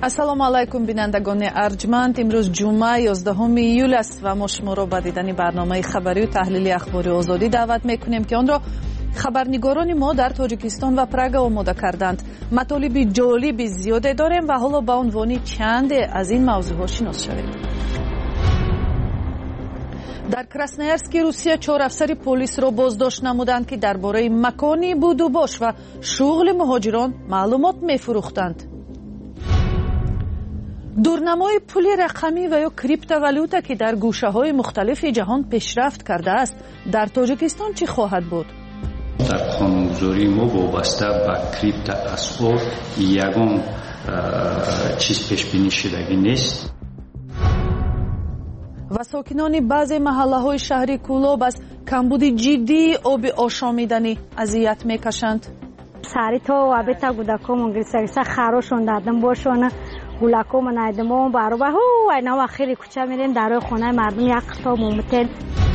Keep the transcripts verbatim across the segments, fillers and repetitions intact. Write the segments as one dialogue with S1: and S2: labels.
S1: ассалому алайкум бинандагони арҷманд. имрӯз ҷумъа ёздаҳуми июл аст ва мо шуморо ба дидани барномаи хабарию таҳлили ахбори озодӣ даъват мекунем ки онро хабарнигорони мо дар тоҷикистон ва прага омода карданд. матолиби ҷолиби зиёде дорем ва ҳоло ба унвони чанде аз ин мавзӯъҳо шинос шавем. дар Красноярски Русия чор афсари полисро боздошт намуданд ки дар бораи макони будубош ва шуғли муҳоҷирон маълумот мефурӯхтанд. дурнамои пули рақамӣ ва ё криптовалюта ки дар гӯшаҳои мухталифи ҷаҳон пешрафт кардааст, дар Тоҷикистон чӣ хоҳад буд?
S2: дар қонунгузории мо вобаста ба криптоасбоб ягон чиз пешбинӣ шудагӣ нест.
S1: ва сокинони баъзе маҳаллаҳои шаҳри Кӯлоб аз камбуди ҷиддии оби ошомиданӣ азият мекашанд.
S3: сарито абета гудакомон гирисагиса харошон дадам бошона гулакомон айдамон бароба ҳу айна ахири куча мерем дарои хонаи мардум як қитоб мумтен.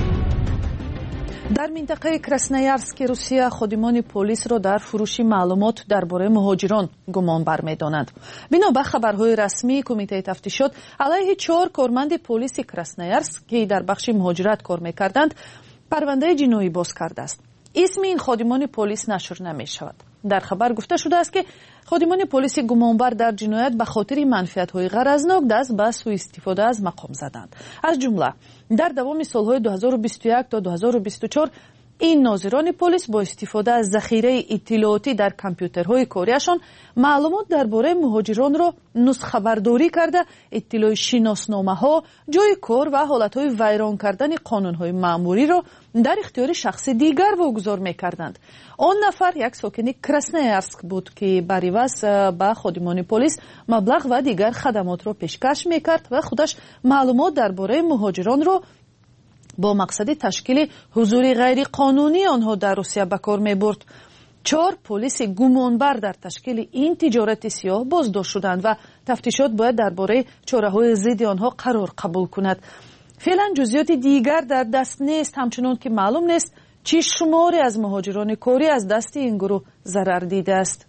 S1: дар минтақаи Красноярски Русия ходимони полисро дар фурӯши маълумот дар бораи муҳоҷирон гумонбар медонанд. бино ба хабарҳои расмии Кумитаи тафтишот алайҳи чор корманди полиси Красноярск ки дар бахши муҳоҷират кор мекарданд парвандаи ҷиноӣ боз кардааст. исми ин ходимони полис нашр намешавад. дар хабар гуфта шудааст ки ходимони полиси гумонбар дар ҷиноят ба хотири манфиатҳои ғаразнок даст ба сӯистифода аз мақом заданд. аз ҷумла дар давоми солҳои дуҳазору бисту як то дуҳазору бисту чор ин нозирони полис бо истифода аз захираи иттилоотӣ дар компютерҳои кориашон маълумот дар бораи муҳоҷиронро нусхабардорӣ карда иттилои шиносномаҳо, ҷои кор ва ҳолатҳои вайрон кардани қонунҳои маъмуриро дар ихтиёри шахси дигар вогузор мекарданд. он нафар як сокини Красноярск буд ки бар иваз ба ходимони полис маблағ ва дигар хадамотро пешкаш мекард ва худаш маълумот дар бораи муҳоҷиронро бо мақсади ташкили ҳузури ғайриқонунии онҳо дар Русия ба кор мебурд. чор полиси гумонбар дар ташкили ин тиҷорати сиёҳ боздошт шуданд ва тафтишот бояд дар бораи чораҳои зидди онҳо қарор қабул кунад. феълан ҷузъиёти дигар дар даст нест, ҳамчунон ки маълум нест чӣ шуморе аз муҳоҷирони корӣ аз дасти ин гурӯҳ зарар дидааст.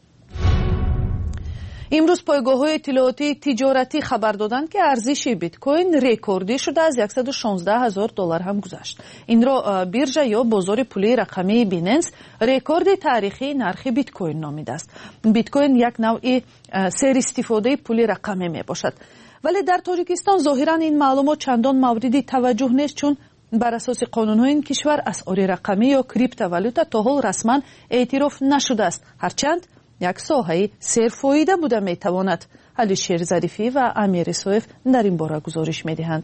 S1: имрӯз пойгоҳҳои иттилоотии тиҷоратӣ хабар доданд ки арзиши биткоин рекордӣ шуда аз яксаду шонздаҳ ҳазор доллар ҳам гузашт. инро биржа ё бозори пулии рақамии Binance рекорди таърихии нархи биткоин номидааст. биткоин як навъи серистифодаи пули рақамӣ мебошад. вале дар Тоҷикистон зоҳиран ин маълумот чандон мавриди таваҷҷӯҳ нест, чун бар асоси қонунҳои ин кишвар асъори рақамӣ ё криптовалюта то ҳол расман эътироф нашудааст, ҳарчанд як соҳаи серфоида буда метавонад. Алишер Зарифӣ ва Амир Исоев дар ин бора гузориш медиҳанд.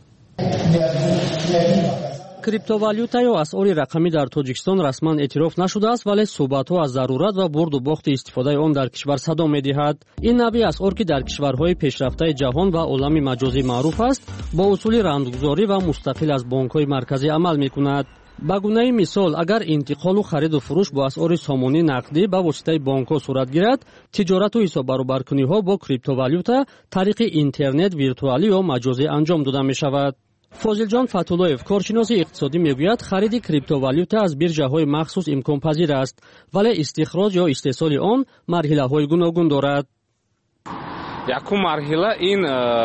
S4: криптовалюта ё асъори рақамӣ дар Тоҷикистон расман эътироф нашудааст, вале суҳбатҳо аз зарурат ва бурду бохти истифодаи он дар кишвар садо медиҳад. ин навъи асъор ки дар кишварҳои пешрафтаи ҷаҳон ва олами маҷозӣ маъруф аст, бо усули рамзгузорӣ ва мустақил аз бонкҳои марказӣ амал мекунад. ба гунаи мисол, агар интиқолу хариду фурӯш бо асъори сомонӣ нақдӣ ба воситаи бонкҳо сурат гирад, тиҷорату ҳисоббаробаркуниҳо бо криптовалюта тариқи интернет виртуалӣ ё маҷозӣ анҷом дода мешавад. Фозилҷон Фатуллоев, коршиноси иқтисодӣ, мегӯяд хариди криптовалюта аз бирҷаҳои махсус имконпазир аст, вале истихроҷ ё истеҳсоли он марҳилаҳои гуногун дорад.
S5: якум марҳила ин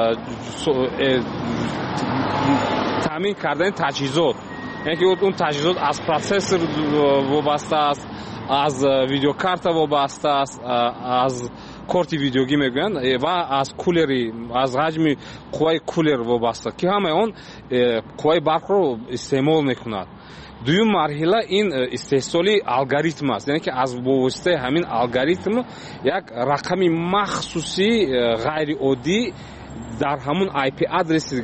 S5: таъмин кардани таҷҳизот, яъне ки он таҷҳизот аз процессор вобаста аст, аз видеокарта вобаста аст, аз корти видеогӣ мегӯянд ва аз кулери, аз ҳаҷми қувваи кулер вобаста, ки ҳамаи он қувваи барқро истеъмол мекунад. дуюм марҳила ин истеҳсоли алгоритм аст, яъне ки аз бовоситаи ҳамин алгоритм як рақами махсуси ғайриоддӣ дар ҳамун ай пи адреси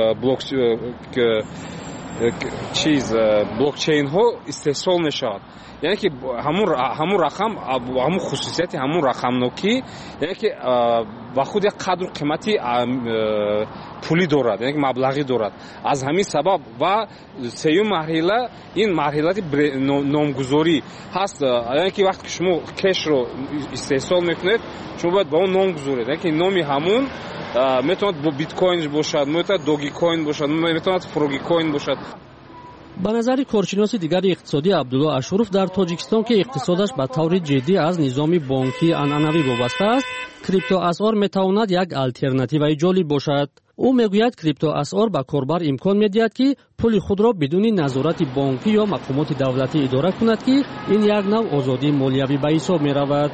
S5: чиз блокчейнҳо истеҳсол мешавад. яъне ки ҳамун рақам, ҳамун хусусияти ҳамун рақамнокӣ, яъне ки ба худ як қадру қимати пулӣ дорад, яъне ки маблағӣ дорад. аз ҳамин сабаб ва сеюм марҳила ин марҳилати номгузорӣ ҳаст, яъне ки вақте ки шумо кешро истеҳсол мекунед, шумо бояд ба он ном гузоред, яъне ки номи ҳамун метавонад биткоин бошад, метавонад догикоин бошад, метавонад фрогикоин бошад.
S4: ба назари коршиноси дигари иқтисодӣ Абдулло Ашуров, дар Тоҷикистон ки иқтисодаш ба таври ҷиддӣ аз низоми бонкии анъанавӣ вобаста аст, криптоасъор метавонад як алтернативаи ҷолиб бошад. ӯ мегӯяд криптоасъор ба корбар имкон медиҳад ки пули худро бидуни назорати бонкӣ ё мақомоти давлатӣ идора кунад ки ин як нав озодии молиявӣ ба ҳисоб меравад.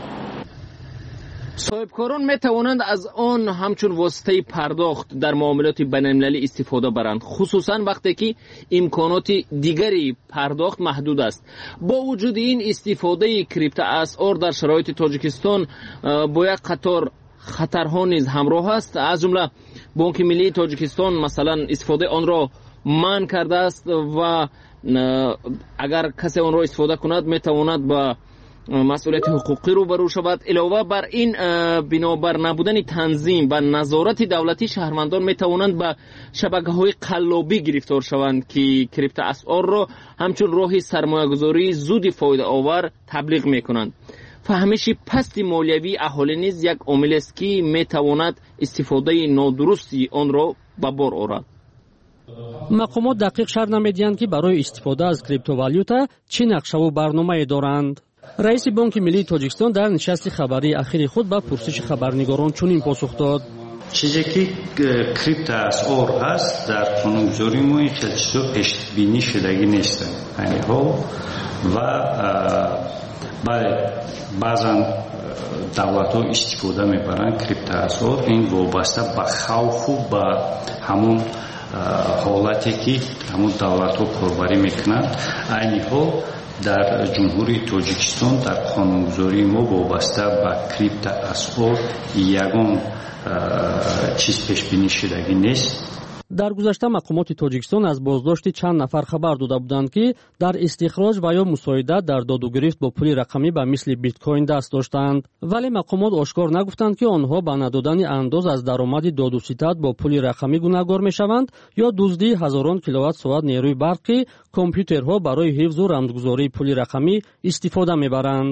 S6: соҳибкорон метавонанд аз он ҳамчун воситаи пардохт дар муомилоти байналмилалӣ истифода баранд, хусусан вақте ки имконоти дигари пардохт маҳдуд аст. бо вуҷуди ин истифодаи криптоасъор дар шароити Тоҷикистон бо як қатор хатарҳо низ ҳамроҳ аст. аз ҷумла бонки миллии Тоҷикистон масалан истифодаи онро манъ кардааст ва агар касе онро истифода кунад метавонад ба масъулияти ҳуқуқӣ рӯбарӯ шавад. илова бар ин бинобар набудани танзим ва назорати давлатӣ шаҳрвандон метавонанд ба шабакаҳои қаллобӣ гирифтор шаванд ки криптоасъорро ҳамчун роҳи сармоягузории зуди фоидаовар таблиғ мекунанд. фаҳмиши пасти молиявии аҳолӣ низ як омилест ки метавонад истифодаи нодурусти онро ба бор орад.
S4: мақомот дақиқ шарҳ намедиҳанд ки барои истифода аз криптовалюта чӣ нақшаву барномае доранд. раиси бонки миллии Тоҷикистон дар нишасти хабарии ахири худ ба пурсиши хабарнигорон чунин посух дод:
S2: чизе ки криптоасъор ҳаст дар қонунгузории мо ин хел чизо пешбинӣ шудагӣ нестанд айни ҳол ва бале баъзан давлатҳо истифода мебаранд криптоасъор. ин вобаста ба хавфу ба ҳамон ҳолате ки ҳамон давлатҳо корбарӣ мекунанд. айни ҳол дар ҷумҳурии Тоҷикистон дар қонунгузории мо вобаста ба криптоасъор ягон чиз пешбинӣ шудагӣ нест.
S4: дар гузашта мақомоти Тоҷикистон аз боздошти чанд нафар хабар дода буданд ки дар истихроҷ ва ё мусоидат дар додугирифт бо пули рақамӣ ба мисли биткоин даст доштанд. вале мақомот ошкор нагуфтанд ки онҳо ба надодани андоз аз даромади додуситат бо пули рақамӣ гунahгор мешаванд ё дуздии ҳазорон киловаттсоат нерӯи барқ ки компютерҳо барои ҳифзу рамзгузории пули рақамӣ истифода мебаранд.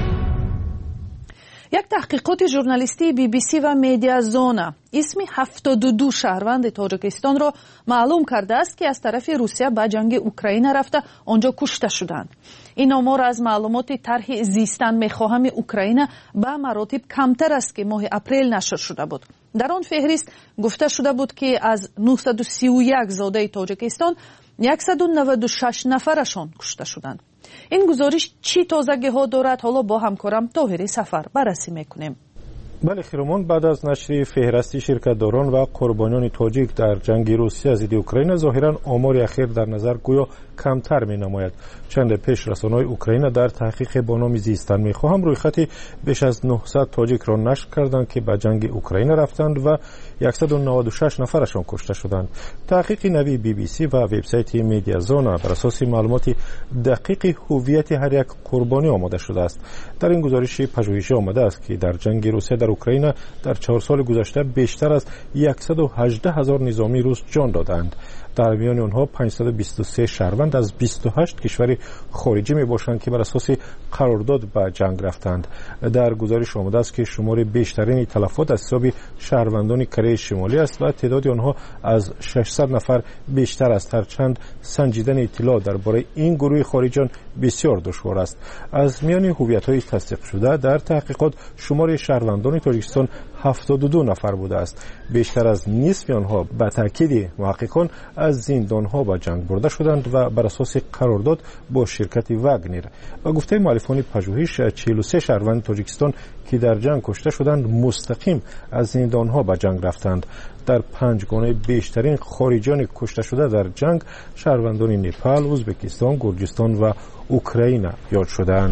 S1: як таҳқиқоти журналистии би би си ва медиазона исми ҳафтоду ду шаҳрванди Тоҷикистонро маълум кардааст ки аз тарафи Русия ба ҷанги Украина рафта онҷо кушта шуданд. ин омор аз маълумоти тарҳи зистанмехоҳами Украина ба маротиб камтар аст ки моҳи апрел нашр шуда буд. дар он феҳрист гуфта шуда буд ки аз нуҳсаду сию як зодаи Тоҷикистон яксаду наваду шаш нафарашон кушта шуданд. ин гузориш чӣ тозагиҳо дорад? ҳоло бо ҳамкорам Тоҳири Сафар баррасӣ мекунем.
S7: бале хиромон баъд аз нашри феҳристи ширкатдорон ва қурбониёни тоҷик дар ҷанги Русия зидди Украина зоҳиран омори ахир дар назар гӯё камтар менамояд. чанде пеш расонаҳои Украина дар таҳқиқе бо номи зистан мехоҳам рӯйхати беш аз нуҳсад тоҷикро нашр карданд ки ба ҷанги Украина рафтанд ва яксаду наваду шаш нафарашон кушта шуданд. таҳқиқи нави би би си ва вебсайти медиазона бар асоси маълумоти дақиқи ҳуввияти ҳар як қурбонӣ омода шудааст. дар ин гузориши пажӯҳишӣ омадааст ки дар ҷанги Русия дар Украина дар чор соли гузашта бештар аз яксаду ҳаждаҳ ҳазор низомии рус ҷон доданд. дар миёни онҳо панҷсаду бисту се шаҳрванд аз бисту ҳашт кишвари хориҷӣ мебошанд ки бар асоси қарордод ба ҷанг рафтанд. дар гузориш омадааст ки шумори бештарини талафот аз ҳисоби шаҳрвандони Кореяи Шимолӣ аст ва теъдоди онҳо аз шашсад нафар бештар аст. ҳарчанд санҷидани иттилоъ дар бораи ин гурӯҳи хориҷон бисёр душвор аст. аз миёни ҳувиятҳои тасдиқшуда дар таҳқиқот шумори шаҳрвандони Тоҷикистон ҳафтоду ду нафар будааст. бештар аз нисфи онҳо ба таъкиди муҳаққиқон аз зиндонҳо ба ҷанг бурда шуданд ва бар асоси қарордод бо ширкати Вагнер. ба гуфтаи муаллифони пажӯҳиш чилу се шаҳрванди Тоҷикистон ки дар ҷанг кушта шуданд мустақим аз зиндонҳо ба ҷанг рафтанд. дар панҷ гонаи бештарин хориҷони кушташуда дар ҷанг шаҳрвандони Непал, Ӯзбекистон, Гурҷистон ва Украина ёд шуданд.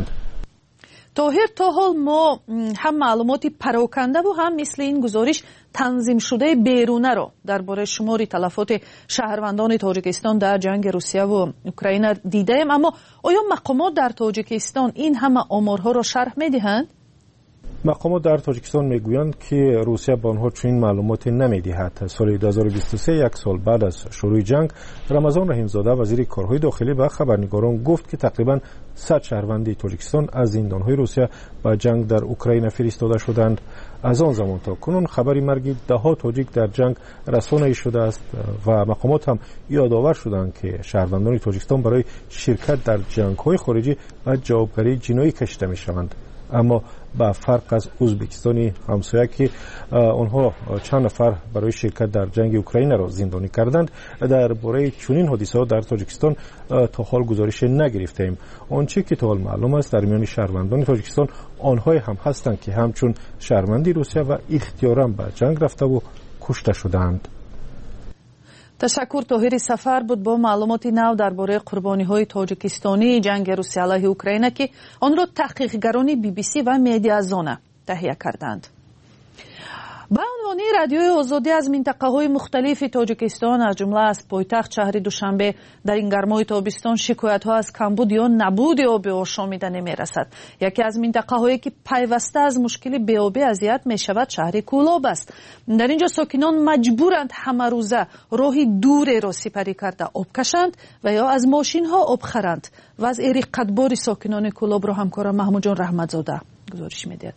S1: тоҳир, то ҳол мо ҳам маълумоти парокандаву ҳам мисли ин гузориш танзимшудаи берунаро дар бораи шумори талафоти шаҳрвандони Тоҷикистон дар ҷанги Русияву Украина дидаем. аммо оё мақомот дар Тоҷикистон ин ҳама оморҳоро шарҳ медиҳанд?
S7: мақомот дар Тоҷикистон мегӯянд ки Русия ба онҳо чунин маълумоте намедиҳад. соли ду ҳазору бисту се, як сол баъд аз шурӯъи ҷанг, Рамазон Раҳимзода вазири корҳои дохилӣ ба хабарнигорон гуфт ки тақрибан сад шаҳрванди Тоҷикистон аз зиндонҳои Русия ба ҷанг дар Украина фиристода шуданд. аз он замон то кунун хабари марги даҳо тоҷик дар ҷанг расонаӣ шудааст ва мақомот ҳам ёдовар шуданд ки шаҳрвандони Тоҷикистон барои ширкат дар ҷангҳои хориҷӣ ба ҷавобгарии ҷиноӣ кашида мешаванд. اما با فرق از ازبکستان همسایه که آنها چند نفر برای شرکت در جنگ اوکراین را زندانی کردند، درباره چنین حادثه‌ها در تاجیکستان تا حال گزارش نگرفتیم. آنچه که تا حال معلوم است در میان شهروندان تاجیکستان آنهای هم هستند که همچون شهروندی روسیه و اختیاراً به جنگ رفته و کشته شدند.
S1: تشکر. طاهر سفر بود با معلوماتی نو درباره قربانی‌های تاجیکستانی جنگ روسیه علیه اوکراین که آن را تحقیقگران بی بی سی و مدیازونه تهیه کردند. به عنوان رادیوی آزادی از منطقه‌های مختلف تاجیکستان از جمله از پایتخت شهر دوشنبه در این گرمای تابستان شکایت‌ها از کمبود یا نبود آب آشامیدنی می‌رسد. یکی از منطقه‌هایی که پیوسته از مشکل بی‌آبی اذیت می‌شود شهر کولاب است. در اینجا ساکنان مجبورند همه روزه راهی دور را سپری کرده آب کشند و یا از ماشین‌ها آب خرند. و از این رقتبار ساکنان کولاب را همکارم محمود جان رحمتزاده گزارش می‌دهد.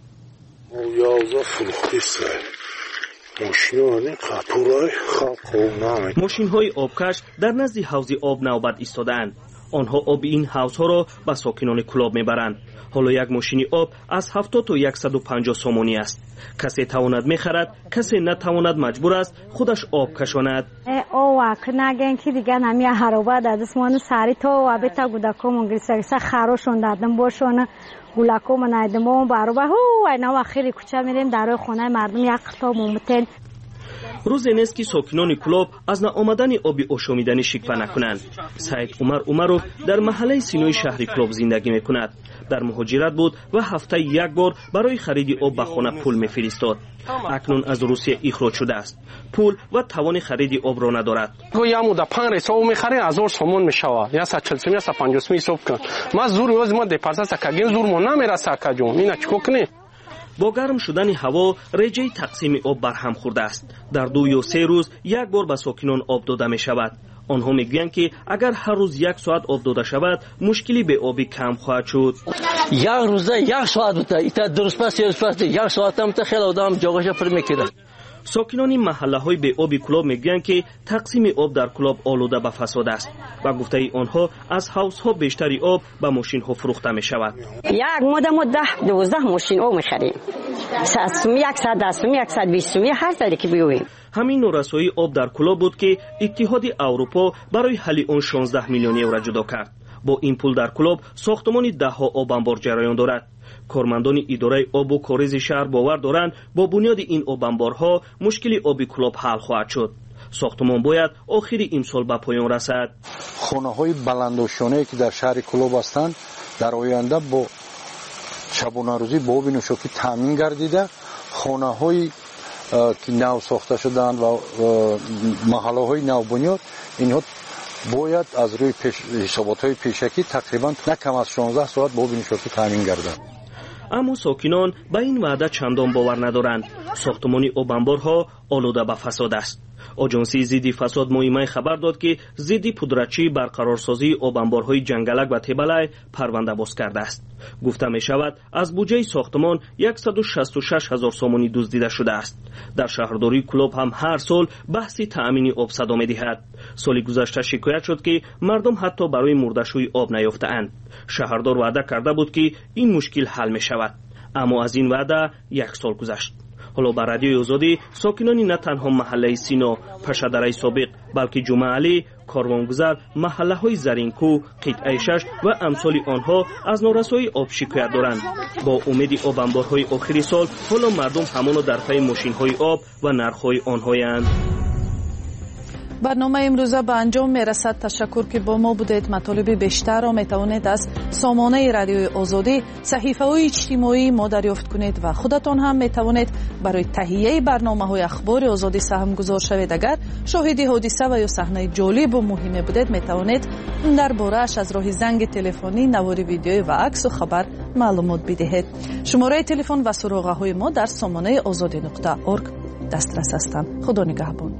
S8: ماشین های آبکش در نزد حوض آب نوبت ایستادند. آنها آب این حوض ها را به ساکنان کولاب میبرند. حالا یک ماشین آب از هفتاد تا صد و پنجاه سومانی است. کسی تواند میخرد، کسی نتواند مجبور است خودش آب کشاند.
S3: او کنگن که دیگه نمی هرابه دادسمان سری تو و بتا گودکو منگریسه خروشون دادم باشون گولاکو منایدم و برابر هو اینا و خیلی کوچه میریم در خونه مردم یک تا ممتن.
S8: روز نیست که ساکنان کولاب از نآمدن آبی آشامیدنی شکوه نکنند. سید عمر عمروف در محله سینوی شهر کولاب زندگی میکند. در مهاجرت بود و هفته یک بار برای خرید آب به خانه پول میفرستاد. اکنون از روسیه اخراج شده است. پول و توان خرید آب را ندارد.
S9: گویا مود پنج رسو میخره هزار سومون میشوه یا صد و چهل یا صد و پنجاه حساب کن. ما زور روز ما دپارسا سکاگین زور ما نمیرسه کجون. اینا چیکار کنی؟
S8: با گرم شدن هوا رجه تقسیم آب بر هم خورده است. در دو یا سه روز یک بار به ساکنان آب داده می شود. آنها میگویند که اگر هر روز یک ساعت آب داده شود مشکلی به آبی کم خواهد شد.
S10: یک روزه یک ساعت بوده ایتا درست پس یک ساعت هم تا خیلی آدم جاگاش پر میکرد.
S8: ساکنان محله های به آب کولاب میگویند که تقسیم آب در کولاب آلوده به فساد است و گفته ای آنها از حوض ها بیشتری آب به ماشین ها فروخته می شود.
S11: یک مده مده دوازده ماشین آب میخریم. صد یک صد دست یک صد بیست هر سالی که بیویم.
S8: همین نورسایی آب در کولاب بود که اتحاد اروپا برای حل آن شانزده میلیون یورو جدا کرد. با این پول در کولاب ساختمان ده ها آب انبار جریان دارد. کارمندان اداره آب و کاریز شهر باور دارند با بنیاد این آب انبارها مشکل آبی کولاب حل خواهد شد. ساختمان باید آخر امسال به پایان رسد.
S12: خانه‌های بلندوشانه‌ای که در شهر کولاب هستند در آینده با شبانه روزی با آب نوشابه تامین گردیده، خانه‌های که نو ساخته شدند و محله‌های نو بنیاد اینها باید از روی حسابات‌های پیشکی تقریبا نه کم از شانزده ساعت با آب نوشابه تامین گردند.
S8: اما ساکنان به این وعده چندان باور ندارند. ساختمان آب انبارها آلوده به فساد است. آژانسی ضد فساد مهمه خبر داد که ضد پودرچی برقرارسازی آب انبارهای جنگلک و تبلای پرونده باز کرده است. گفته می شود از بودجه ساختمان صد و شصت و شش هزار سومانی دزدیده شده است. در شهرداری کولاب هم هر سال بحث تأمین آب صدا می دهد. سال گذشته شکایت شد که مردم حتی برای مرده‌شویی آب نیافته‌اند. شهردار وعده کرده بود که این مشکل حل می شود، اما از این وعده یک سال گذشت. حالا بر رادیوی آزادی ساکنانی نه تنها محله سینا، پشدره سابق، بلکه جمعه علی، کاروانگذر، محله های زرینکو، قطعه شش و امثال آنها از نارسایی آب شکایت دارند. با امید آب انبارهای آخری سال حالا مردم همانو در پی ماشین های آب و نرخ‌های آنهایند.
S1: برنامه امروزه به انجام میرسد. تشکر که با ما بودید. مطالب بیشتر را میتوانید از سامانه رادیوی آزادی، صحیفه های اجتماعی ما دریافت کنید و خودتان هم میتوانید برای تهیه برنامه های اخبار آزادی سهم گذار شوید. اگر شاهد حادثه و یا صحنه جالب و مهمی بودید میتوانید درباره اش از راه زنگ تلفنی، نوار ویدیویی و عکس و خبر معلومات بدهید. شماره تلفن و سراغه های ما در سامانه آزادی نقطه اورگ دسترس هستند. خدا نگهبان.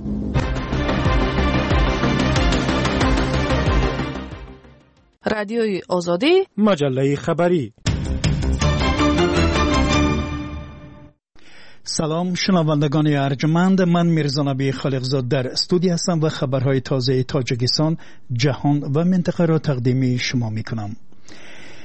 S1: رادیوی آزادی،
S7: مجله خبری.
S13: سلام شنوندگان ارجمند، من میرزا نبی خالقزاد در استودیو هستم و خبرهای تازه تاجیکستان، جهان و منطقه را تقدیم شما میکنم.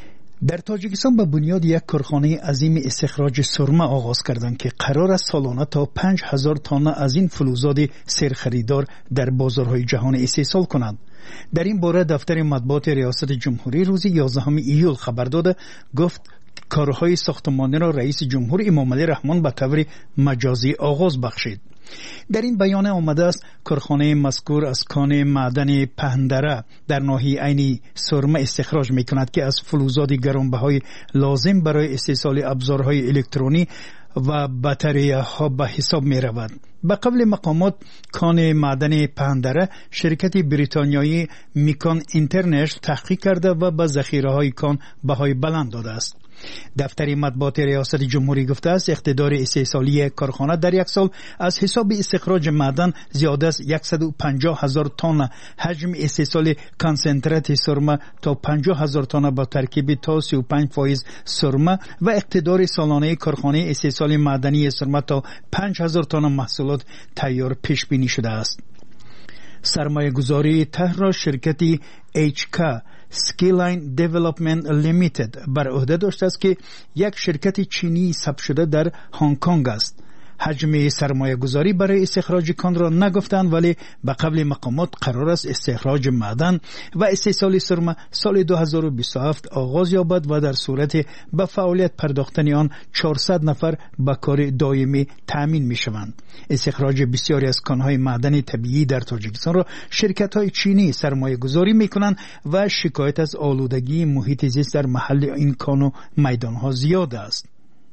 S13: در تاجیکستان به بنیاد یک کارخانه عظیم استخراج سرمه آغاز کردند که قرار است سالانه تا پنج هزار تن از این فلزات سرخریدار در بازارهای جهان استحصال کنند. در این باره دفتر مطبوعات ریاست جمهوری روز یازدهم ایول خبر داده، گفت کارهای ساختمانی را رئیس جمهور امام علی رحمان به طور مجازی آغاز بخشید. در این بیانیه آمده است کارخانه مذکور از کان معدن پهندره در ناحیه عین سرمه استخراج می کند که از فلزات گرانبهای لازم برای استحصال ابزارهای الکترونی و بطریه ها به حساب می رود. به قبل مقامات کان معدن پهندره شرکت بریتانیایی میکان اینترنشنال تحقیق کرده و به ذخیره های کان بهای بلند داده است. دفتر مطبوعات ریاست جمهوری گفته است اقتدار استحصالی کارخانه در یک سال از حساب استخراج معدن زیاده از صد و پنجاه هزار تن، حجم استحصال کانسنترات سرمه تا پنجاه هزار تن با ترکیب تا سی و پنج فیصد سرمه و اقتدار سالانه کارخانه استحصال معدنی سرمه تا پنج هزار تن محصولات تیار پیش بینی شده است. سرمایه گذاری ته را شرکتی اچ کا سکیلاین دیولپمنت لیمیتد بر عهده داشته است که یک شرکت چینی ثبت شده در هنگ کنگ است. حجم سرمایه گذاری برای استخراج کان را نگفتند، ولی به قبل مقامات قرار است استخراج معدن و استحصال سرمه سال دو هزار و بیست و هفت آغاز یابد و در صورت به فعالیت پرداختن آن چهارصد نفر به کار دائمی تأمین می شوند. استخراج بسیاری از کانهای معدن طبیعی در تاجیکستان را شرکت های چینی سرمایه گذاری می کنند و شکایت از آلودگی محیط زیست در محل این کان و میدان ها زیاد است.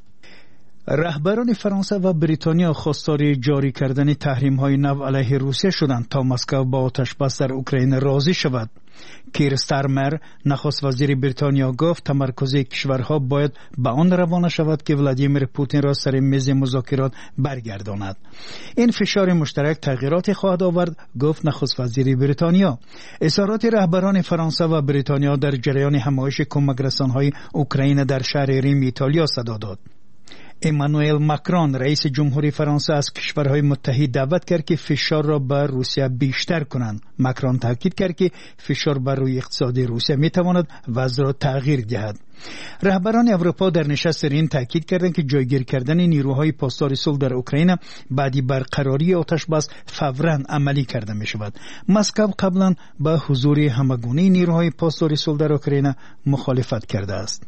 S13: رهبران فرانسه و بریتانیا خواستار جاری کردن تحریم های نو علیه روسیه شدند تا مسکو با آتش بس در اوکراین راضی شود. کیر استارمر نخست وزیر بریتانیا گفت تمرکز کشورها باید به آن روانه شود که ولادیمیر پوتین را سر میز مذاکرات برگرداند. این فشار مشترک تغییرات خواهد آورد، گفت نخست وزیر بریتانیا. اظهارات رهبران فرانسه و بریتانیا در جریان همایش کمک رسانهای اوکراین در شهر ریم ایتالیا صدا داد. امانوئل ماکرون رئیس جمهوری فرانسه از کشورهای متحد دعوت کرد که فشار را بر روسیه بیشتر کنند. ماکرون تاکید کرد که فشار بر روی اقتصاد روسیه می تواند وضع را تغییر دهد. رهبران اروپا در نشست رین تاکید کردند که جایگیر کردن نیروهای پاسدار صلح در اوکراین بعدی برقراری آتش بس فوراً عملی کرده می شود. مسکو قبلا با حضور همگونه نیروهای پاسدار صلح در اوکراین مخالفت کرده است.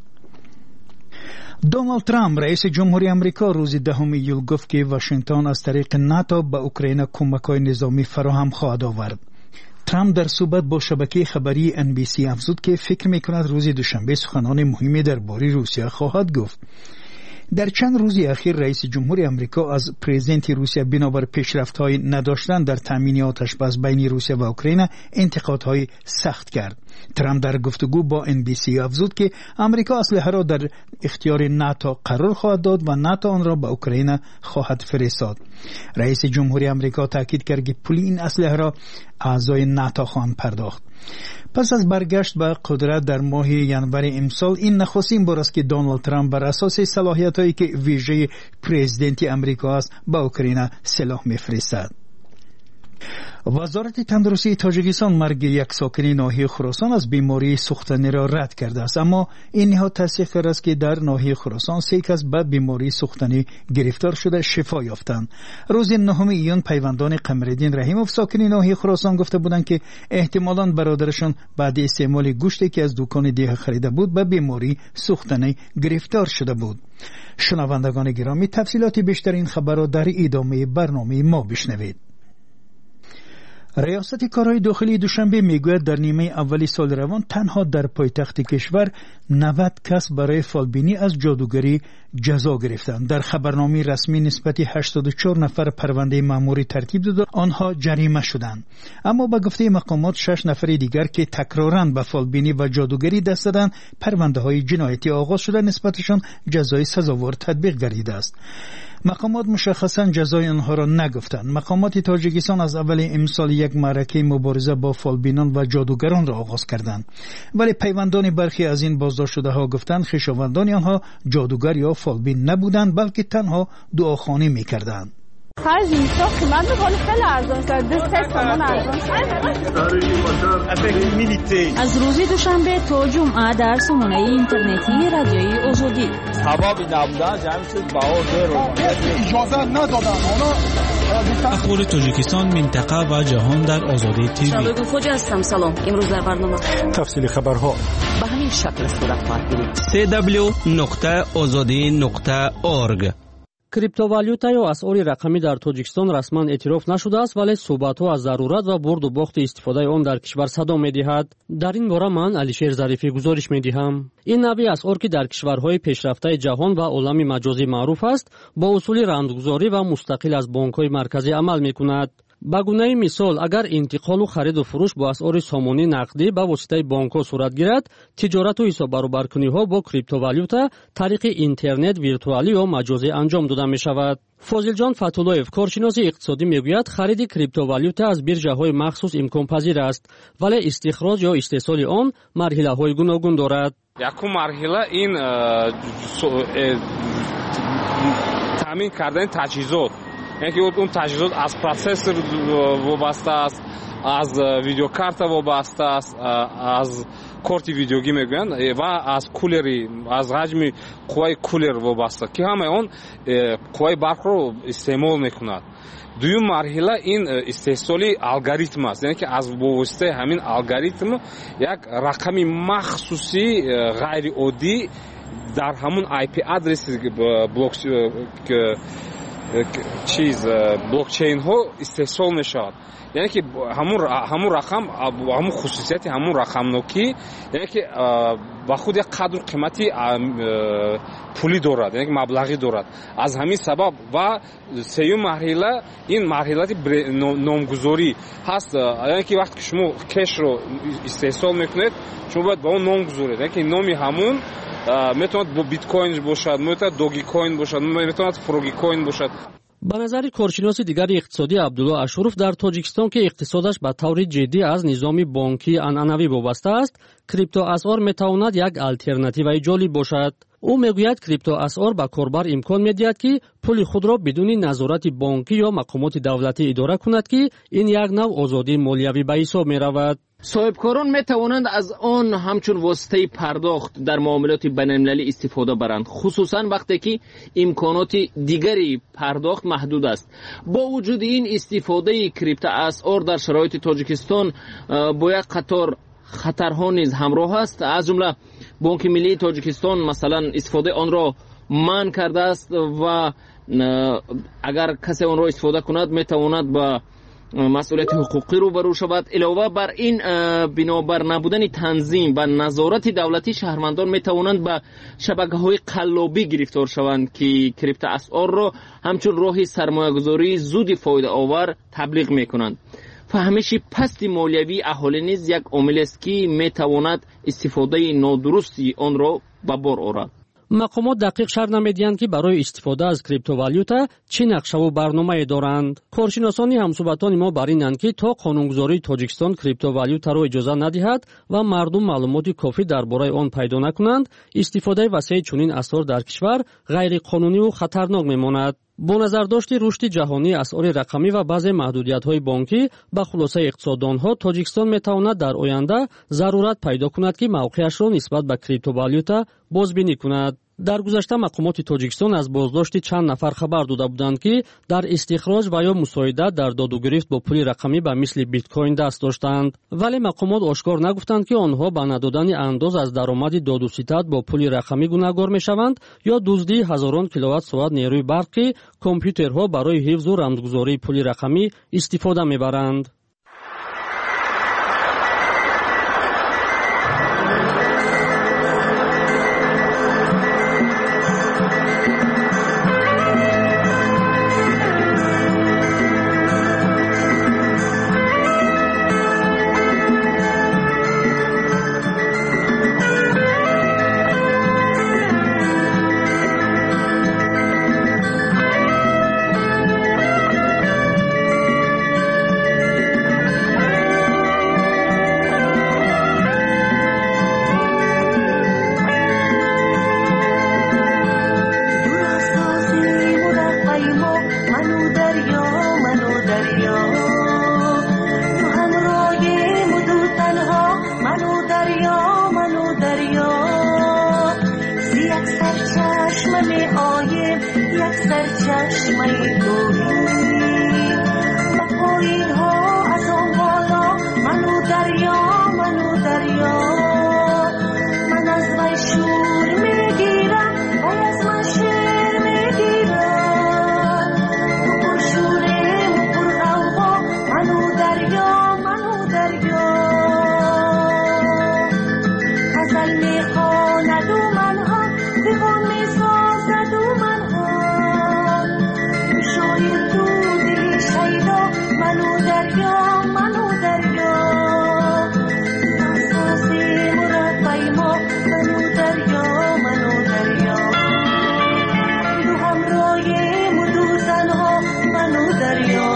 S13: دونالد ترامپ رئیس جمهوری آمریکا روز دهم ایول گفت که واشنگتن از طریق ناتو به اوکراین کمک‌های نظامی فراهم خواهد آورد. ترامپ در صحبت با شبکه خبری ان بی سی افزود که فکر می‌کند روز دوشنبه سخنان مهمی درباره روسیه خواهد گفت. در چند روز اخیر رئیس جمهوری آمریکا از پرزیدنت روسیه بنابر پیشرفت‌های نداشتن در تامین آتش بس بین روسیه و اوکراین انتقادهای سخت کرد. ترامپ در گفتگو با ان بی سی افزود که آمریکا اسلحه را در اختیار ناتو قرار خواهد داد و ناتو آن را به اوکراین خواهد فرستاد. رئیس جمهوری آمریکا تاکید کرد که پول این اسلحه را اعضای ناتو خواهند پرداخت. پس از برگشت به قدرت در ماه ینور امسال این نخستین بار است که دونالد ترامپ بر اساس صلاحیت‌هایی که ویژه پرزیدنت آمریکا است به اوکراین سلاح می‌فرستد. وزارت تندرستی تاجیکستان مرگ یک ساکن ناحیه خراسان از بیماری سوختنی را رد کرده است، اما این نهاد تصدیق کرده است که در ناحیه خراسان سه کس به بیماری سوختنی گرفتار شده شفا یافتند. روز نهم ایون پیوندان قمرالدین رحیموف ساکن ناحیه خراسان گفته بودند که احتمالاً برادرشان بعد استعمال گوشتی که از دکان دیگه خریده بود به بیماری سوختنی گرفتار شده بود. شنوندگان گرامی، تفصیلات بیشتر این خبر را در ادامه برنامه ما بشنوید. ریاست کارهای داخلی دوشنبه میگوید در نیمه اولی سال روان تنها در پایتخت کشور نود کس برای فالبینی از جادوگری جزا گرفتند. در خبرنامه رسمی نسبت هشتاد و چهار نفر پرونده مأموری ترتیب داد، آنها جریمه شدند. اما با گفته مقامات شش نفر دیگر که تکراراً به فالبینی و جادوگری دست دادند، پرونده های جنایتی آغاز شده، نسبتشان جزای سزاوار تطبیق گردیده است. مقامات مشخصاً جزای آنها را نگفتند. مقامات تاجیکستان از اول امسال یک معرکه مبارزه با فالبینان و جادوگران را آغاز کردند، ولی پیوندان برخی از این بازداشت شده ها گفتند خویشاوندان آنها جادوگر یا فالبین نبودند، بلکه تنها دعاخوانی می‌کردند.
S14: خرج اینجا قیمت خیلی خیلی ارزان شد. دو سه تومن ارزان شد.
S15: از روز دوشنبه تا جمعه در سامانه اینترنتی رادیوی آزادی.
S16: سبب نبودن جمع شد بها
S17: اجازه ندادن.
S18: اخبار تاجیکستان، منطقه و جهان در آزادی تیوی.
S15: شبگون خوج هستم. سلام. امروز در برنامه
S7: تفصیل خبرها
S15: به همین شکل صورت خواهد گرفت.
S18: سی دبلیو نقطه آزادی نقطه اورگ.
S4: криптовалюта ё асъори рақамӣ дар тоҷикистон расман эътироф нашудааст, вале суҳбатҳо аз зарурат ва бурду бохти истифодаи он дар кишвар садо медиҳад. дар ин бора ман алишер зарифӣ гузориш медиҳам. ин навъи асъор ки дар кишварҳои пешрафтаи ҷаҳон ва олами маҷозӣ маъруф аст, бо усули рамзгузорӣ ва мустақил аз бонкҳои марказӣ амал мекунад. ба гунаи мисол, агар интиқолу хариду фурӯш бо асъори сомонӣ нақдӣ ба воситаи бонкҳо сурат гирад, тиҷорату ҳисоббаробаркуниҳо бо криптовалюта тариқи интернет виртуалӣ ё маҷозӣ анҷом дода мешавад. фозилҷон фатуллоев, коршиноси иқтисодӣ, мегӯяд хариди криптовалюта аз биржаҳои махсус имконпазир аст, вале истихроҷ ё истеҳсоли он марҳилаҳои гуногун дорад.
S5: якум марҳила ин таъмин кардани таҷҳизот, یعنی اون تجهیزات از پروسسور وابسته است، از ویدیوکارت وابسته است، از کارت ویدیوگی میگویند و از کولری، از حجم قوای کولر وابسته که همه اون قوای برق رو استعمال میکند. دوم مرحله این استحصالی الگوریتم است، یعنی که از واسطه همین الگوریتم یک رقم مخصوصی غیر عادی در همون آی پی آدرس بلاک چیز بلاکچین ها استحصال میشود. یعنی که همون همون رقم همون خصوصیت همون رقم نوکی، یعنی که با خود یک قدر قیمتی پولی دارد، یعنی که مبلغی دارد. از همین سبب و سوم مرحله این مرحله نامگذاری هست، یعنی که وقتی که شما کش رو استحصال میکنید، شما باید با اون نام گذارید، یعنی که نامی همون میتواند با بیت کوین باشد، میتواند دوگی کوین باشد، میتواند فروگی کوین باشد.
S4: ба назари коршиноси дигари иқтисодӣ Абдулло Ашуров, дар Тоҷикистон ки иқтисодаш ба таври ҷиддӣ аз низоми бонкӣ анъанавӣ вобаста аст, криптоасъор метавонад як алтернативаи ҷолиб бошад. ӯ мегӯяд, криптоасъор ба корбар имкон медиҳад ки пули худро бидуни назорати бонкӣ ё мақомоти давлатӣ идора кунад, ки ин як нав озодии молиявӣ ба ҳисоб меравад.
S6: صاحبکاران می توانند از آن همچون واسطه پرداخت در معاملات بین‌المللی استفاده برند، خصوصا وقتی که امکانات دیگری پرداخت محدود است. با وجود این استفاده کریپتواسعار در شرایط تاجیکستان با یک قطار خطرها نیز همراه است. از جمله بانک ملی تاجیکستان مثلا استفاده آن را منع کرده است و اگر کسی آن را استفاده کند می تواند با مسئولیت حقوقی روبرو شود. علاوه بر این، بنابر نبودن تنظیم و نظارت دولتی، شهروندان می توانند به شبکه‌های قلابی گرفتار شوند که کریپتواسعار را همچون راهی سرمایه‌گذاری زود فایده آور تبلیغ می کنند. فهمش پست مالیوی اهالی نیز یک عامل است که می تواند استفاده نادرستی آن را به بار آورد.
S4: мақомот дақиқ шарҳ намедиҳанд ки барои истифода аз криптовалюта чӣ нақшаву барномае доранд. коршиносони ҳамсуҳбатони мо бар инанд ки то қонунгузории Тоҷикистон криптовалютаро иҷоза надиҳад ва мардум маълумоти кофӣ дар бораи он пайдо накунанд, истифодаи васеъи чунин асъор дар кишвар ғайриқонуниву хатарнок мемонад. бо назардошти рушди ҷаҳонии асъори рақамӣ ва баъзе маҳдудиятҳои бонкӣ, ба хулосаи иқтисоддонҳо, Тоҷикистон метавонад дар оянда зарурат пайдо кунад ки мавқеашро нисбат ба криптовалюта бозбинӣ кунад. дар гузашта мақомоти Тоҷикистон аз боздошти чанд нафар хабар дода буданд ки дар истихроҷ ва ё мусоидат дар додугирифт бо пули рақамӣ ба мисли биткоин даст доштанд. вале мақомот ошкор нагуфтанд ки онҳо ба надодани андоз аз даромади додуситат бо пули рақамӣ гунahгор мешаванд ё дуздии ҳазорон киловатт-соат нерӯи барқ ки компютерҳо барои ҳифзу рамзгузории пули рақамӣ истифода мебаранд.
S17: یک سرچشمه می آیم یک سرچشمه گویی و پایین ها از آن بالا منو دریا منو دریا من از وی شور می گیرم و از من شیر می گیرم تو پر شوریم و پر غوغا منو دریا منو دریا غزل می خواند و من هم دیوان می سازد و من هم شاید تو دلی شیدا منو دریا منو دریا اساسی مربی ما منو دریا منو دریا دو همراهیم و دو زنها منو دریا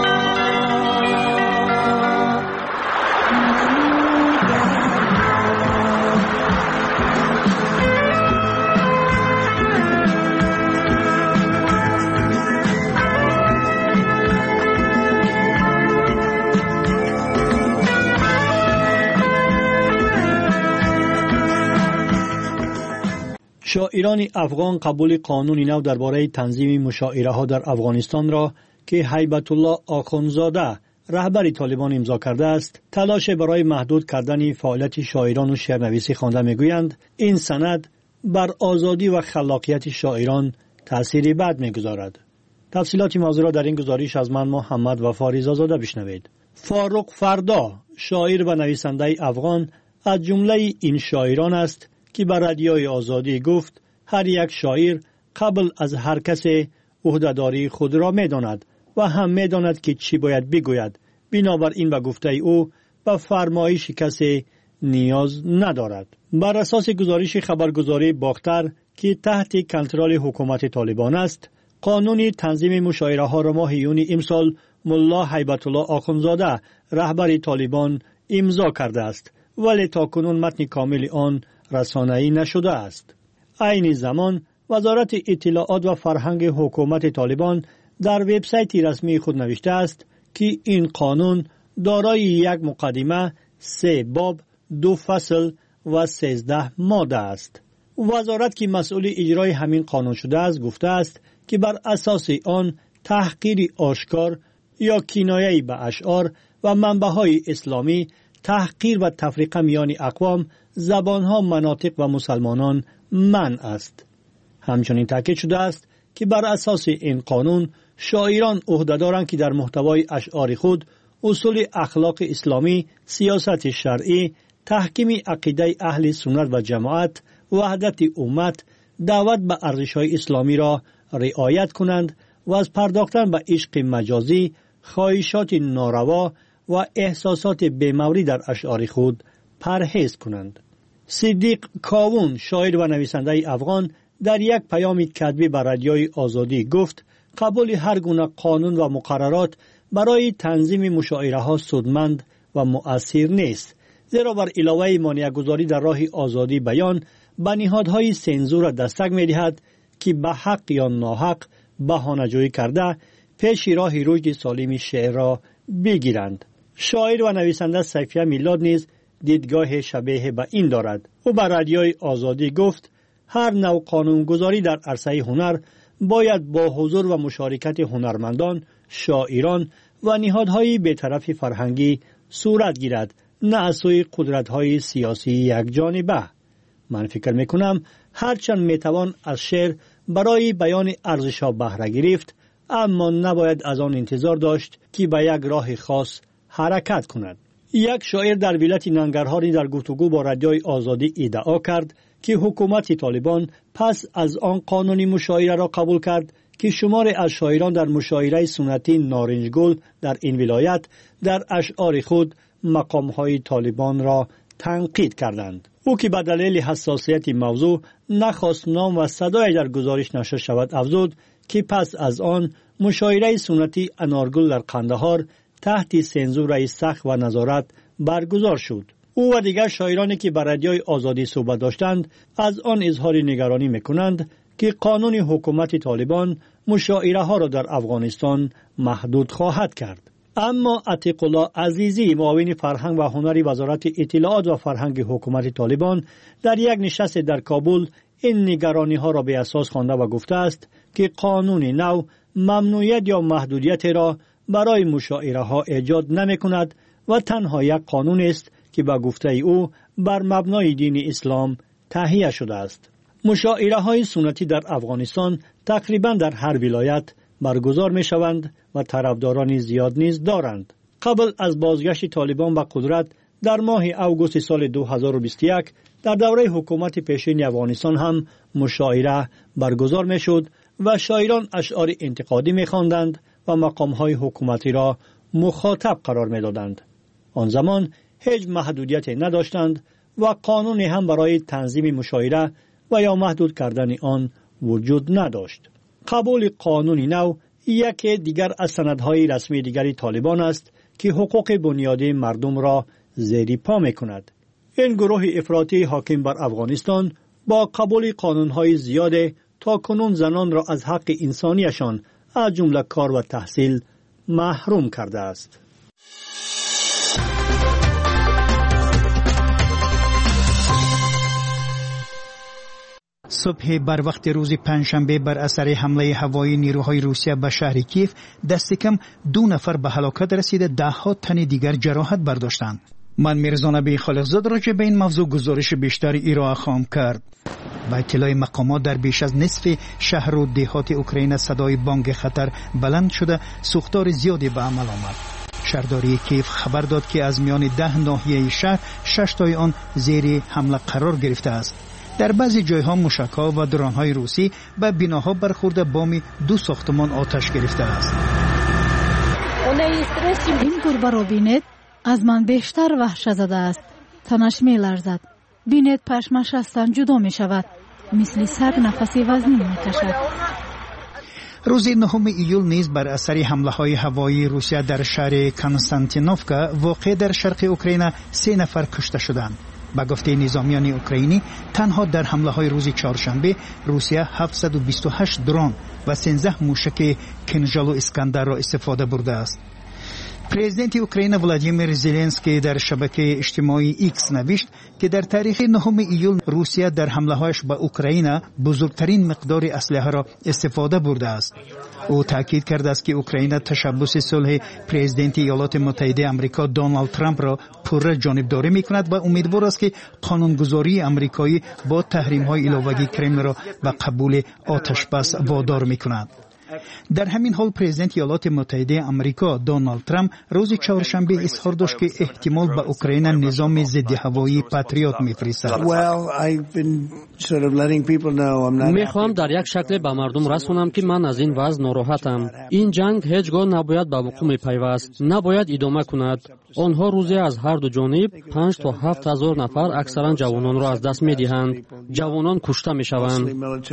S19: شاعران افغان قبول قانون نو درباره تنظیم مشاعره ها در افغانستان را که هیبت الله آخوندزاده رهبر طالبان امضا کرده است، تلاش برای محدود کردن فعالیت شاعران و شعرنویسی خوانده میگویند این سند بر آزادی و خلاقیت شاعران تأثیری بد میگذارد. تفصیلات موضوع را در این گزارش از من محمد وفا رضازاده بشنوید. فاروق فردا شاعر و نویسنده افغان از جمله این شاعران است که بر رادیوی آزادی گفت هر یک شاعر قبل از هر کس عهده‌داری خود را می‌داند و هم می‌داند که چی باید بگوید. بنابراین به گفته او به فرمایش کسی نیاز ندارد. بر اساس گزارش خبرگزاری باختر که تحت کنترل حکومت طالبان است، قانون تنظیم مشاعره ها را ماه یونی امسال ملا هیبت الله آخوندزاده رهبر طالبان امضا کرده است، ولی تاکنون متن کامل آن رسانه‌ای نشده است. عین زمان وزارت اطلاعات و فرهنگ حکومت طالبان در وبسایت رسمی خود نوشته است که این قانون دارای یک مقدمه، سه باب، دو فصل و سیزده ماده است. وزارت که مسئول اجرای همین قانون شده است گفته است که بر اساس آن تحقیر آشکار یا کنایه به اشعار و منبع‌های اسلامی، تحقیر و تفریقه میان اقوام، زبانها، مناطق و مسلمانان منع است. همچنین تاکید شده است که بر اساس این قانون شاعران عهده دارند که در محتوای اشعار خود اصول اخلاق اسلامی، سیاست شرعی، تحکیم عقیده اهل سنت و جماعت، وحدت امت، دعوت به ارزش‌های اسلامی را رعایت کنند و از پرداختن به عشق مجازی، خواهشات ناروا و احساسات بی‌موری در اشعار خود پرهیز کنند. صدیق کاوون شاعر و نویسنده افغان در یک پیام کتبی بر رادیوی آزادی گفت قبول هر گونه قانون و مقررات برای تنظیم مشاعره ها سودمند و مؤثر نیست، زیرا بر علاوه مانع‌گذاری در راه آزادی بیان به نهادهای سنزور دستک می‌دهد که به حق یا ناحق بهانه‌جویی کرده پیش راه رشد سالم شعر را بگیرند. شاعر و نویسنده سیفیه میلاد نیز دیدگاه شبیه به این دارد. او بر رادیوی آزادی گفت هر نوع قانونگذاری در عرصه هنر باید با حضور و مشارکت هنرمندان، شاعران و نهادهای بی‌طرف فرهنگی صورت گیرد، نه از سوی قدرت‌های سیاسی یکجانبه. من فکر میکنم هرچند میتوان از شعر برای بیان ارزش‌ها بهره گرفت، اما نباید از آن انتظار داشت که به یک راه خاص حرکت کند. یک شاعر در ولایت ننگرهار در گفتگو با رادیوی آزادی ادعا کرد که حکومت طالبان پس از آن قانون مشاعره را قبول کرد که شمار از شاعران در مشاعره سنتی نارنجگل در این ولایت در اشعار خود مقام‌های طالبان را تنقید کردند. او که به دلیل حساسیت موضوع نخواست نام و صدای در گزارش نشر شود افزود که پس از آن مشاعره سنتی انارگل در قندهار تحت سنزور سخت و نظارت برگزار شد. او و دیگر شاعرانی که بر رادیوی آزادی صحبت داشتند از آن اظهار نگرانی میکنند که قانون حکومت طالبان مشاعره ها را در افغانستان محدود خواهد کرد. اما عتیق الله عزیزی معاون فرهنگ و هنری وزارت اطلاعات و فرهنگ حکومت طالبان در یک نشست در کابل این نگرانی ها را به اساس خوانده و گفته است که قانون نو ممنوعیت یا محدودیت را برای مشاعره ها ایجاد نمی کند و تنها یک قانون است که به گفته او بر مبنای دین اسلام تهیه شده است. مشاعره های سنتی در افغانستان تقریبا در هر ولایت برگزار می شوند و طرفداران زیاد نیز دارند. قبل از بازگشت طالبان به قدرت در ماه اوگوست سال دو هزار و بیست و یک در دوره حکومت پیشین افغانستان هم مشاعره برگزار می شد و شاعران اشعار انتقادی می خواندند و مقام های حکومتی را مخاطب قرار می دادند. آن زمان هیچ محدودیتی نداشتند و قانون هم برای تنظیم مشاعره و یا محدود کردن آن وجود نداشت. قبول قانون نو یکی دیگر از سندهای رسمی دیگری طالبان است که حقوق بنیادی مردم را زیر پا می کند. این گروه افراطی حاکم بر افغانستان با قبول قانونهای زیاد تا کنون زنان را از حق انسانیشان از جمله کار و تحصیل محروم کرده است.
S13: صبح بر وقت روز پنجشنبه بر اثر حمله هوایی نیروهای روسیه به شهر کیف دست کم دو نفر به هلاکت رسیده، ده ها تن دیگر جراحت برداشتند. من میرزا نبی خالقزاد راجع به این موضوع گزارش بیشتری ارائه خواهم کرد. با اطلاع مقامات در بیش از نصف شهر و دهات اوکراین صدای بانگ خطر بلند شده، سوختار زیادی به عمل آمد. شهرداری کیف خبر داد که از میان ده ناحیه شهر شش تای آن زیر حمله قرار گرفته است. در بعضی جایها موشک‌ها و درون‌های روسی به بناها برخورده، بام دو ساختمان آتش گرفته است.
S15: این گربه را بینید، از من بیشتر وحشت زده است. تنش می لرزد. بینید پشمش از تن جدا می شود. مثل سگ نفسی وزنی می کشد.
S13: روز نهم ایول نیز بر اثر حمله های هوایی روسیه در شهر کنستانتینوفکا واقع در شرق اوکراین سه نفر کشته شدند. با گفته نظامیان اوکراینی تنها در حمله های روز چهارشنبه روسیه هفتصد و بیست و هشت درون و سیزده موشک کنژال و اسکندر را استفاده برده است. پرزیدنت اوکراین ولادیمیر زلنسکی در شبکه اجتماعی ایکس نوشت که در تاریخ نهم ایول روسیه در حمله‌هایش به اوکراین بزرگترین مقدار اسلحه را استفاده برده است. او تاکید کرده است که اوکراین تشبث صلح پرزیدنت ایالات متحده آمریکا دونالد ترامپ را پررو جانبداری می‌کند و امیدوار است که قانونگذاری آمریکایی با تحریم‌های علاوه‌ای کرملین را به قبول آتشبس وادار می‌کند. در همین حال پرزیدنت ایالات متحده آمریکا دونالد ترامپ روز چهارشنبه اظهار داشت که احتمال به اوکراین نظام ضد هوایی پاتریوت می‌فرستد.
S4: می‌خواهم در یک شکل به مردم رسانم که من از این وضع ناراحتم. این جنگ هیچگاه نباید به وقوع می‌پیوست، نباید ادامه کند. آنها روزی از هر دو جانب پنج تا هفت هزار نفر اکثرا جوانان را از دست می‌دهند. جوانان کشته می‌شوند.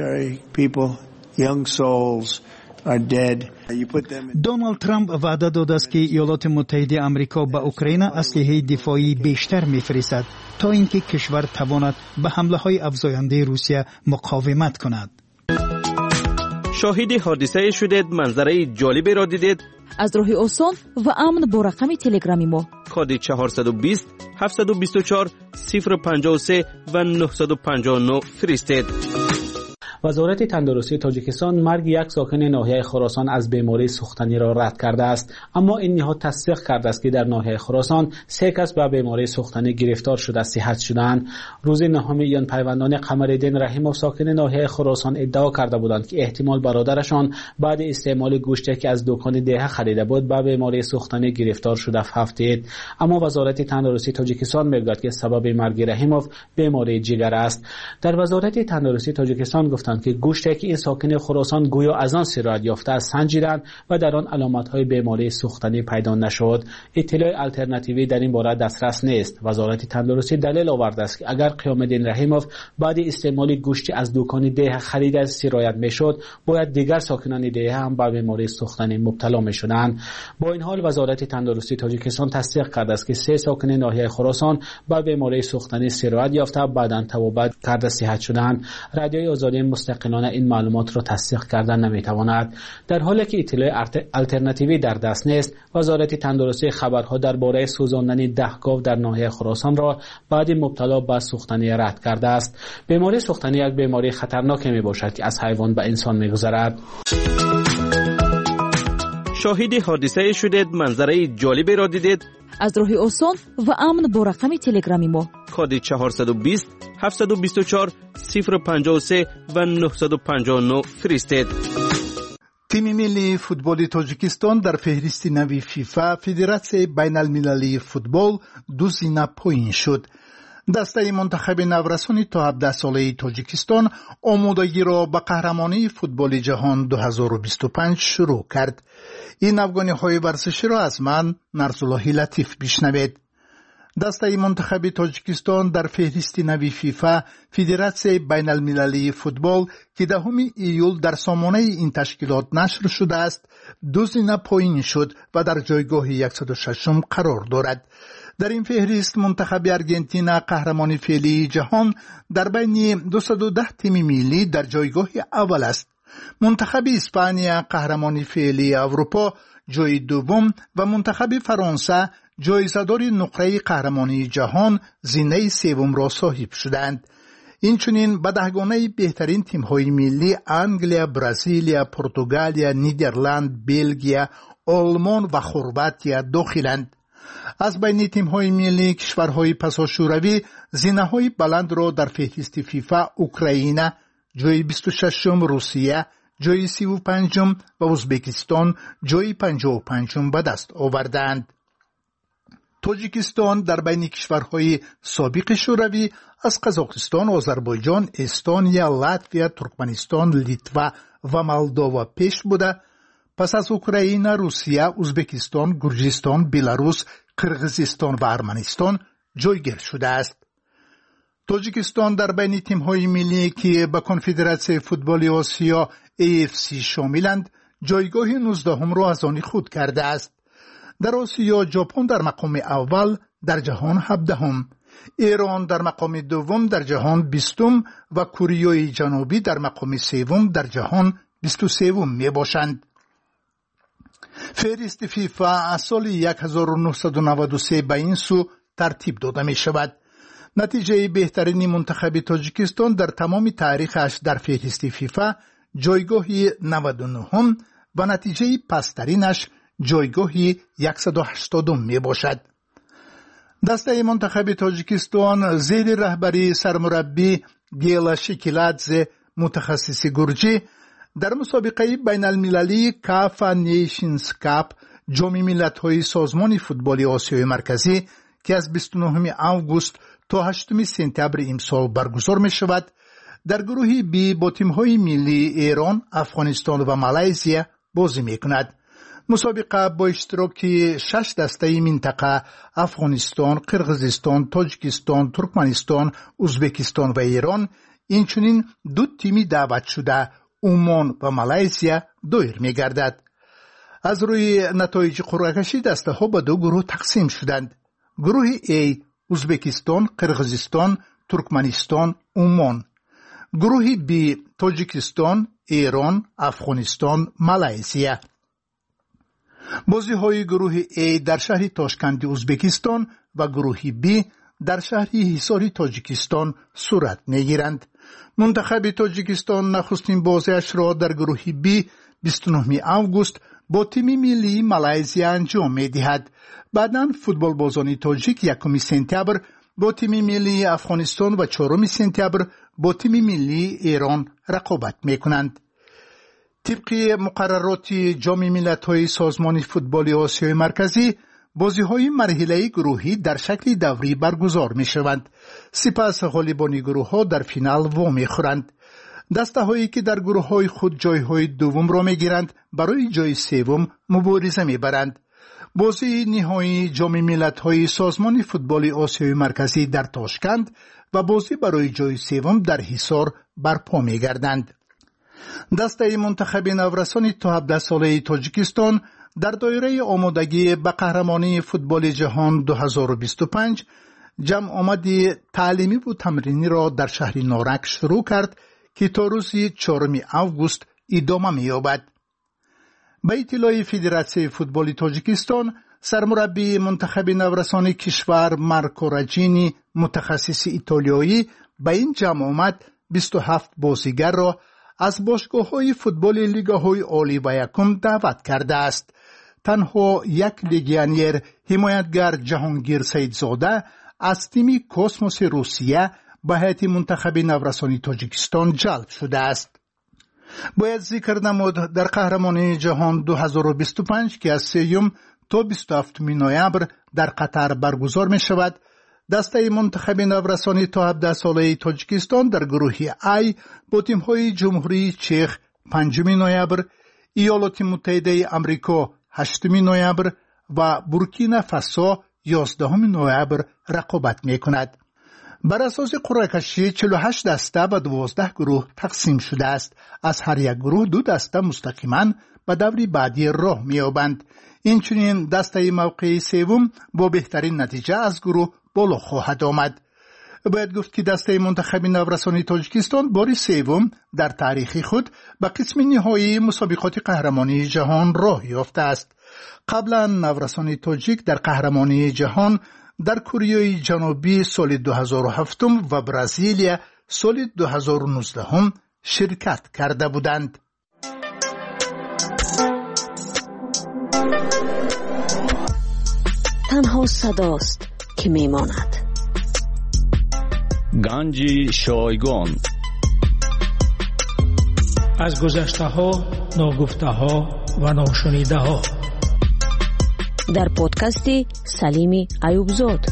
S13: دونالد ترامپ وعده داده است که ایالات متحده آمریکا به اوکراین اسلحه دفاعی بیشتر می‌فرستد تا اینکه کشور تواند به حمله‌های افزاینده روسیه مقاومت کند.
S8: شاهد حادثه شدید، منظره جالبی را دیدید؟
S15: از راه آسان و امن با رقم تلگرامی ما
S8: کد چهارصد و بیست هفتصد و بیست و چهار صفر پنجاه و سه و نهصد و پنجاه و نه فرستید.
S20: وزارت تندرستی تاجیکستان مرگ یک ساکن ناحیه خراسان از بیماری سوختنی را رد کرده است، اما این نهاد تصدیق کرده است که در ناحیه خراسان سه کس به بیماری سوختنی گرفتار شده صحت شدند. روز نهم ایان پیوندان قمرالدین رحیموف ساکن ناحیه خراسان ادعا کرده بودند که احتمال برادرشان بعد استعمال گوشتی که از دکان دیه خریده بود به بیماری سوختنی گرفتار شده هفتید. اما وزارت تندرستی تاجیکستان میگوید که سبب مرگ رحیموف بیماری جگر است. در وزارت تندرستی تاجیکستان گفتند که گوشتی که این ساکن خراسان گویا از آن سرایت یافته است سنجیدند و در آن علامت‌های بیماری سوختنی پیدا نشد. اطلاع الटरनेटिوی در این باره دسترس نیست. وزارت تندرستی دلیل آورده است که اگر قیام الدین رحیموف بعد استعمال گوشتی از دکان دیه خریده سرایت میشد، باید دیگر ساکنان دیه هم به بیماری سوختنی مبتلا میشدند. با این حال وزارت تندرستی تاجیکستان تصدیق کرده است که سه ساکن ناحیه خراسان به بیماری سوختنی سرایت یافته بعداً توبه کرده صحت شدند. رادیوی آزادی مستقلانه این معلومات را تصدیق کردن نمیتواند. در حالی که اطلاع الترناتیوی در دست نیست، وزارت تندرستی خبرها درباره سوزاندن ده گاو در ناحیه خراسان را بعد مبتلا به سوختنی رد کرده است. بیماری سوختنی یک بیماری خطرناک می باشد که از حیوان به انسان می گذرد.
S8: شاهد حادثه شدید، منظره جالبی را دیدید؟
S21: از راه آسان و امن با رقم تلگرامی ما
S8: کد چهارصد و بیست هفتصد و بیست و چهار صفر پنجاه و سه و نهصد و پنجاه و نه فرستید.
S13: تیم ملی فوتبال تاجیکستان در فهرست نوی فیفا فدراسیون بین المللی فوتبال دو زینه پایین شد. دسته منتخب نورسانی تا هفده ساله تاجیکستان آمادگی را به قهرمانی فوتبال جهان دو هزار و بیست و پنج شروع کرد. این افغانی های ورزشی را از من نرزالله لطیف بشنوید. دسته منتخب تاجیکستان در فهرست نوی فیفا فدراسیون بین المللی فوتبال که دهم ایول در سامانه این تشکیلات نشر شده است دو زینه پایین شد و در جایگاه صد و شش قرار دارد. در این فهرست منتخب ارژانتین قهرمان فعلی جهان در بین دویست و ده تیم ملی در جایگاه اول است. منتخب اسپانیا قهرمان فعلی اروپا جای دوم و منتخب فرانسه جایزه‌دار نقره قهرمانی جهان زینه سوم را صاحب شدند. اینچنین به دهگانه بهترین تیم‌های ملی انگلیا، برزیلیا، پرتغالیا، نیدرلند، بلژیم، آلمان و خرواطیه داخلند. از بین تیم‌های ملی کشورهای پساشوروی زینه‌های بلند را در فهرست فیفا اوکراین جای بیست و ششم، روسیه جای سی و پنجم و ازبکستان جای پنجاه و پنجم به دست آوردند. تاجیکستان در بین کشورهای سابق شوروی از قزاقستان، آذربایجان، استونیا، لاتویا، ترکمنستان، لیتوا و مولداوا پیش بوده. پس از اوکراین، روسیه، ازبکستان، گرجستان، بلاروس، قرغیزستان و ارمنستان جایگیر شده است. تاجیکستان در بین تیم‌های ملی که به کنفدراسیون فوتبال آسیا ای اف سی شاملند جایگاه نوزدهم را از آن خود کرده است. در آسیا ژاپن در مقام اول در جهان هفدهم، ایران در مقام دوم در جهان بیستم و کره جنوبی در مقام سوم در جهان بیست و سوم می باشند. فهرست فیفا از سال هزار و نهصد و نود و سه به این سو ترتیب داده می شود. نتیجه بهترین منتخب تاجیکستان در تمام تاریخش در فهرست فیفا جایگاه نود و نه و نتیجه پسترینش جایگاه صد و هشتاد می باشد. دسته منتخب تاجیکستان زیر رهبری سرمربی گیلا شکیلادزه متخصص گرجی در مسابقه بین المللی کافا نیشنز کاپ جام ملت‌های سازمان فوتبال آسیای مرکزی که از بیست و نهم آگوست تا هشتم سپتامبر امسال برگزار می شود در گروه بی با تیم‌های ملی ایران، افغانستان و مالزی بازی می کند. مسابقه با اشتراک شش دسته منطقه افغانستان، قرغیزستان، تاجیکستان، ترکمنستان، ازبکستان و ایران اینچنین دو تیمی دعوت شده عمان و مالزی دایر می گردد. از روی نتایج قرعه کشی دسته ها به دو گروه تقسیم شدند. گروه A ازبکستان، قرغیزستان، ترکمنستان، عمان. گروه B تاجیکستان، ایران، افغانستان، مالزی. بازی های گروه A در شهر تاشکند ازبکستان و گروه B در شهر حصار تاجیکستان صورت میگیرند. منتخب تاجیکستان نخستین بازیش را در گروه B بیست و نهم آگوست با تیم ملی مالزی انجام میدهد. بعداً فوتبال بازان تاجیک یکم سپتامبر با تیم ملی افغانستان و چهارم سپتامبر با تیم ملی ایران رقابت میکنند. طبق مقررات جام ملت‌های سازمان فوتبال آسیای مرکزی بازی‌های مرحله گروهی در شکل دوری برگزار می‌شوند. سپس غالبان گروه‌ها در فینال وا می‌خورند. دسته‌هایی که در گروه‌های خود جای‌های دوم را می‌گیرند برای جای سوم مبارزه می‌برند. بازی نهایی جام ملت‌های سازمان فوتبال آسیای مرکزی در تاشکند و بازی برای جای سوم در حصار برپا می‌گردند. دسته منتخب نورسان تا هفده ساله تاجیکستان در دایره آمادگی به قهرمانی فوتبال جهان دو هزار و بیست و پنج جمع آمدی تعلیمی و تمرینی را در شهر نارک شروع کرد که تا روز چهارم آگوست ادامه می‌یابد. به اطلاع فدراسیون فوتبال تاجیکستان، سرمربی منتخب نورسان کشور مارکو راجینی متخصص ایتالیایی به این جمع آمد بیست و هفت بازیگر را از باشگاه‌های فوتبال لیگ‌های عالی و یکم دعوت کرده است. تنها یک لیگیونر حمایتگر جهانگیر سیدزاده از تیم کوسموس روسیه به هیئت منتخب نورسان تاجیکستان جلب شده است. باید ذکر نمود در قهرمانی جهان دو هزار و بیست و پنج که از سوم تا بیست و هفتم نوامبر در قطر برگزار می شود، دسته منتخب نورسان تا هفده ساله تاجیکستان در گروه ای با تیم‌های جمهوری چک پنجم نوامبر، ایالات متحده آمریکا هشتم نوامبر و بورکینا فاسو یازدهم نوامبر رقابت می کند. بر اساس قرعه کشی چهل و هشت دسته به دوازده گروه تقسیم شده است. از هر یک گروه دو دسته مستقیما به دور بعدی راه می‌یابند. اینچنین دسته موقع سوم با بهترین نتیجه از گروه بالا خواهد آمد. باید گفت که دسته منتخب نورسان تاجیکستان بار سوم در تاریخ خود به قسم نهایی مسابقات قهرمانی جهان راه یافته است. قبلا نورسان تاجیک در قهرمانی جهان در کره جنوبی سال دو هزار و هفت و برزیلیا سال دو هزار و نوزده هم شرکت کرده بودند.
S21: تنها صداست که میماند.
S18: گنج شایگان
S19: از گذشته ها، ناگفته ها و ناشنیده ها
S21: در پادکست سلیم ایوبزاد.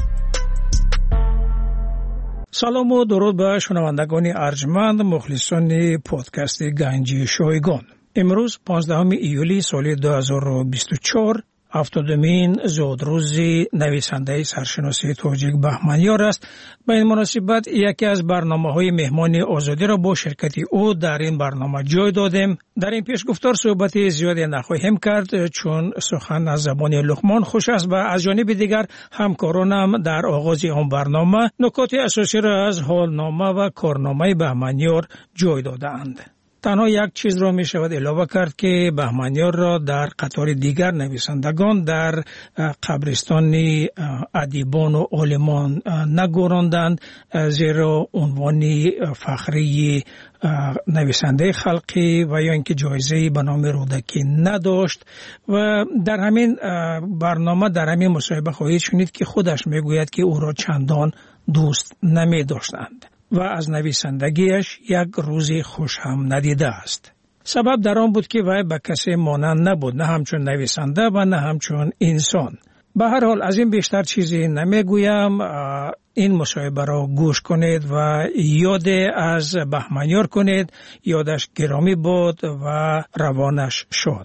S19: سلام و درود به شنوندگان ارجمند مخلصان پادکست گنج شایگان. امروز پانزدهم ایولی سال دو هزار و بیست و چهار هفتادمین زادروز نویسنده سرشناسی تاجیک بهمنیار است. به این مناسبت یکی از برنامه‌های مهمان آزادی را با شرکت او در این برنامه جای دادیم. در این پیشگفتار صحبت زیادی نخواهیم کرد چون سخن از زبان لقمان خوش است و از جانب دیگر همکارانم در آغاز آن برنامه نکات اساسی را از حالنامه و کارنامه بهمنیار جای داده‌اند. تنها یک چیز را می شود علاوه کرد که بهمنیار را در قطار دیگر نویسندگان در قبرستان ادیبان و عالمان نگذراندند، زیرا عنوان فخری نویسنده خلقی و یا اینکه جایزه به نام رودکی نداشت. و در همین برنامه در همین مصاحبه خواهید شنید که خودش می گوید که او را چندان دوست نمی داشتند و از نویسندگیش یک روزی خوش هم ندیده است. سبب در آن بود که وی به کسی مانند نبود، نه همچون نویسنده و نه همچون انسان. به هر حال از این بیشتر چیزی نمیگویم. این مصاحبه را گوش کنید و یاد از بهمنیار کنید. یادش گرامی باد و روانش شاد.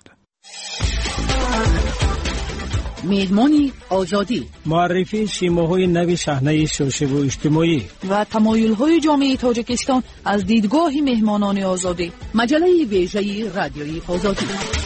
S1: میدمانی آزادی،
S19: معرفی شیماهای نوی صحنه سیاسی و اجتماعی
S1: و تمایل‌های جامعه تاجیکستان از دیدگاه مهمانان آزادی. مجله ویژه رادیویی آزادی.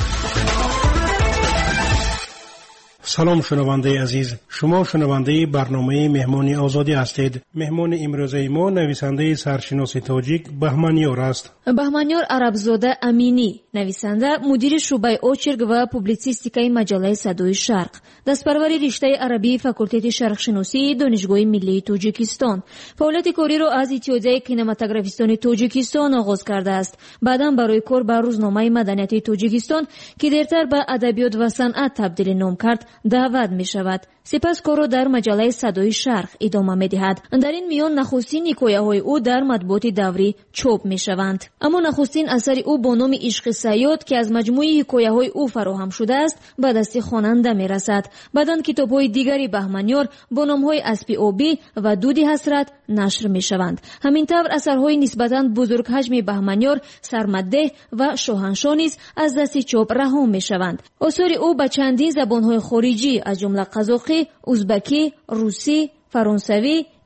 S7: سلام شنونده عزیز، شما شنونده برنامه مهمان آزادی هستید. مهمان امروزه ما نویسنده سرشناس تاجیک بهمنیار است.
S21: بهمنیار عربزاده امینی، نویسنده، مدیر شعبه اوچرگ و پوبلیسیستیکای مجله صدای شرق، دستپروری رشته عربی فاکولته شرقشناسی دانشگاه ملی تاجیکستان. فعالیت کاری را از اتحادیه کینماتوگرافیستان تاجیکستان آغاز کرده است. بعداً برای کار به روزنامه مدنیت تاجیکستان که دیرتر به ادبیات و صنعت تبدیل نام کرد دعوت می شود. سپس کار را در مجله صدای شرق ادامه می دهد. در این میان نخستین حکایه های او در مطبوعات دوری چاپ می شوند. اما نخستین اثر او با نام عشق صیاد که از مجموعه حکایه های او فراهم شده است به دست خواننده می رسد. بعداً کتاب های دیگری بهمنیار با نام های اسب آبی و دود حسرت نشر می شوند. همینطور اثرهای نسبتاً بزرگ حجم بهمنیار سرمده و شاهنشاه نیز از دست چاپ رها می شوند. آثار او به چندین زبان‌های خارجی از جمله قزاقی، ازبکی، روسی، فرانسوی،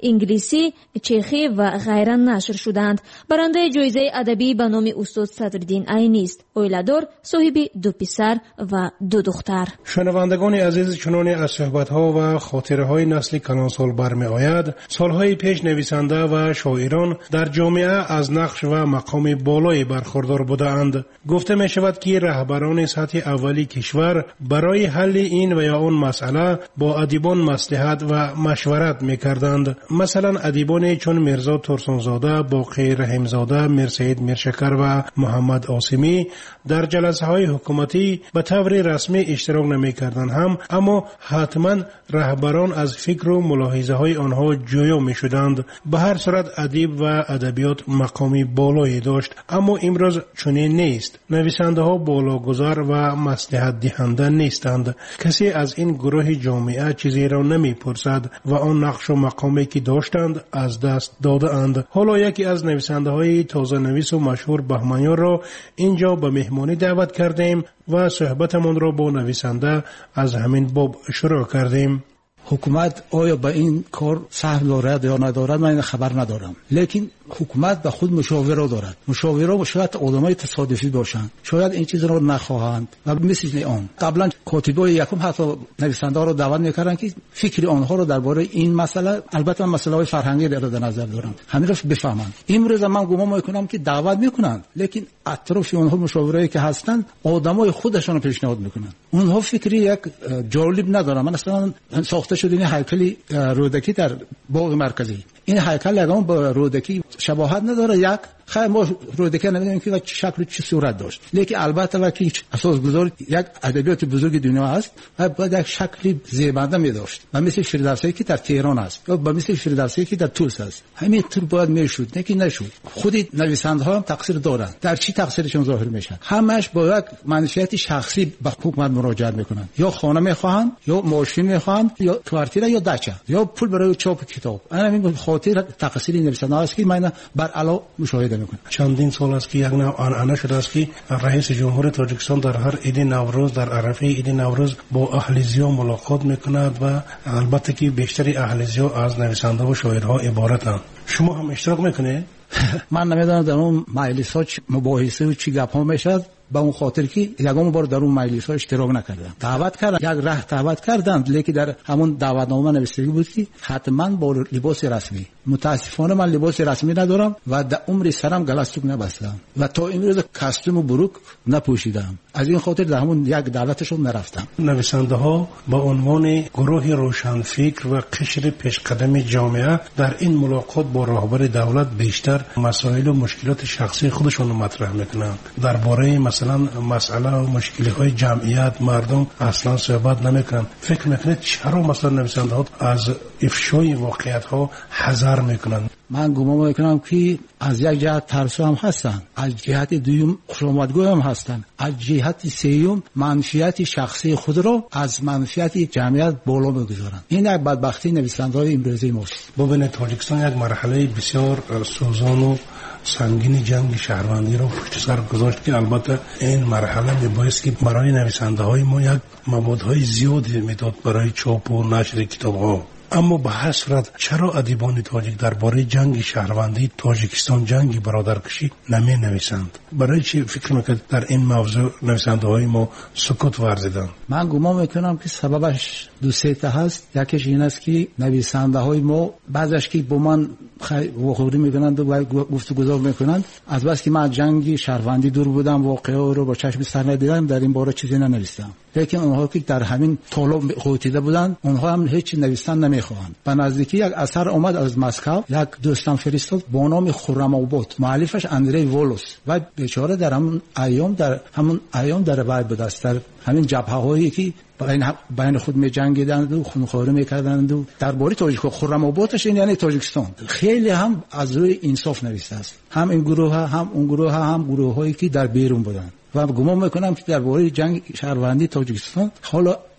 S21: انگلیسی، چخی و غیره نشر شدند. برنده جایزه ادبی به نام استاد صدرالدین عینی است. اویلادور صاحب دو پسر و دو دختر.
S2: شنوندگان عزیز، چنان از صحبت‌ها و خاطره‌های نسل کلان سال برمی آید، سالهای پیش نویسنده و شاعران در جامعه از نقش و مقام بالایی برخوردار بودند. گفته می شود که رهبران سطح اولی کشور برای حل این و یا آن مسئله با ادیبان مصلحت و مشورت می کردند. مثلا ادیبان چون میرزا ترسانزاده، باقی رحیمزاده، میرسید میرشکر و محمد آسیمی در جلسه های حکومتی به طور رسمی اشتراک نمی کردند هم، اما حتما رهبران از فکر و ملاحظه های آنها جویا می شدند. به هر صورت ادیب و ادبیات مقامی بالایی داشت، اما امروز چنین نیست. نویسنده ها بالاگذار و مصلحت دهنده نیستند. کسی از این گروه جامعه چیزی را نمی پرسد و آن نقش و مقامی که داشتند از دست داده اند. حالا یکی از نویسنده های تازه نویس و مشهور بهمنیار را اینجا به مهمانی دعوت کردیم و صحبتمان را با نویسنده از همین باب شروع کردیم.
S22: حکومت آیا به این کار سهم دارد یا ندارد من خبر ندارم، لیکن حکومت به خود مشاور دارد. مشاورا شاید آدمای تصادفی باشند، شاید این چیز را نخواهند و مثل آن قبلا کاتبای یکم حتی نویسنده را دعوت میکردند که فکر آنها را درباره این مسئله، البته مسئله های فرهنگی در نظر دارند، همین را بفهمند. امروز من گمان میکنم که دعوت میکنند، لیکن اطراف آنها مشاورایی که هستند آدمای خودشان پیشنهاد میکنند. اونها فکری یک جالب ندارن. من اصلا ساخته شده این هیکل رودکی در باغ مرکزی، این هیکل لگام با رودکی شباهت نداره. یک خیر ما رودکی نمیدونیم که چه شکل چه صورت داشت، لیکن البته وقتی اساسگذار یک ادبیات بزرگ دنیا است و باید یک شکلی زیبنده می داشت و مثل فردوسی که در تهران است یا با مثل فردوسی که در طوس است، همین طور باید میشد، نه که نشد. خود نویسنده ها هم تقصیر دارند. در چی تقصیرشون ظاهر میشه؟ همش با یک منشیت شخصی به حکومت مراجعه میکنند، یا خانه میخواهند یا ماشین میخواهند یا کوارتیر یا دچه یا پول برای چاپ کتاب. انا همین خاطر تقصیر نویسنده است که من بر علا مشاهده میکنم. چندین سال است که یک نوع آنعنه شده است که رئیس جمهور تاجیکستان در هر عید نوروز، در عرفه عید نوروز با اهلیزیا ملاقات میکند و البته که بیشتری اهلیزیا از نویسنده و شاعرها عبارتند. شما هم اشتراک میکنید؟ من نمیدونم در اون مجلس ها مباحثه و چی گپ ها میشد، با اون خاطر که یگام بار در اون مجلس ها اشتراک نکردم. دعوت کردن، یک ره دعوت کردند، لیکن در همون دعوتنامه نوشته بود که حتما با لباس رسمی. متاسفانه من لباس رسمی ندارم و در عمر سرم گلستوک نبستم و تا امروز کاستوم و بروک نپوشیدم. از این خاطر در همون یک دعوتشون نرفتم.
S2: نویسنده ها با عنوان گروه روشنفکر و قشر پیشقدم جامعه در این ملاقات با رهبر دولت بیشتر مسائل و مشکلات شخصی خودشون رو مطرح میکنند. درباره مثلا مسئله و مشکلی های جمعیت مردم اصلا صحبت نمیکنند. فکر میکنید چرا مثلا نویسنده ها از افشای واقعیت ها حذر میکنند؟
S22: من گمان میکنم که از یک جهت ترسو هم هستن، از جهت دوم خوشامدگو هم هستن، از جهت سوم منفعت شخصی خود را از منفعت جمعیت بالا میگذارن. این یک بدبختی نویسنده‌های امروزی ماست.
S2: ببینید تاجیکستان یک مرحله بسیار سوزان و سنگین جنگ شهروندی را پشت سر گذاشت که البته این مرحله میبایست که برای نویسنده های ما یک موادهای زیادی میداد برای چاپ و نشر کتاب ها. اما به هر صورت چرا ادیبان تاجیک درباره جنگ شهروندی تاجیکستان، جنگ برادرکشی نمی نویسند؟ برای چی فکر میکنید در این موضوع نویسنده های ما سکوت ورزیدند؟
S22: من گمان میکنم که سببش دو سه تا هست. یکیش این است که نویسنده های ما بعضیش که با من واخوری میکنند و گفتگو میکنند، از بس که من جنگ شهروندی دور بودم، واقعه رو با چشم سر ندیدم، در این باره چیزی ننوشتم. لیکن اونها که در همین طالب قوتیده بودند، اونها هم هیچ نوشتن نمیخواهند. به نزدیکی یک اثر اومد از مسکو، یک دوستم فرستاد با نام خرم‌آباد، مؤلفش اندری وولوس و بیچاره در همون ایام در همون ایام در وای بود است، در همین جبهه‌هایی که بین بین خود می جنگیدند و خونخواری میکردند و درباره تاجیک خرم‌آبادش این یعنی تاجیکستان خیلی هم از روی انصاف نوشته است. هم این گروه ها هم اون گروه ها هم گروه هایی که در بیرون بودند و گمان میکنم که درباره جنگ شهروندی تاجیکستان حالا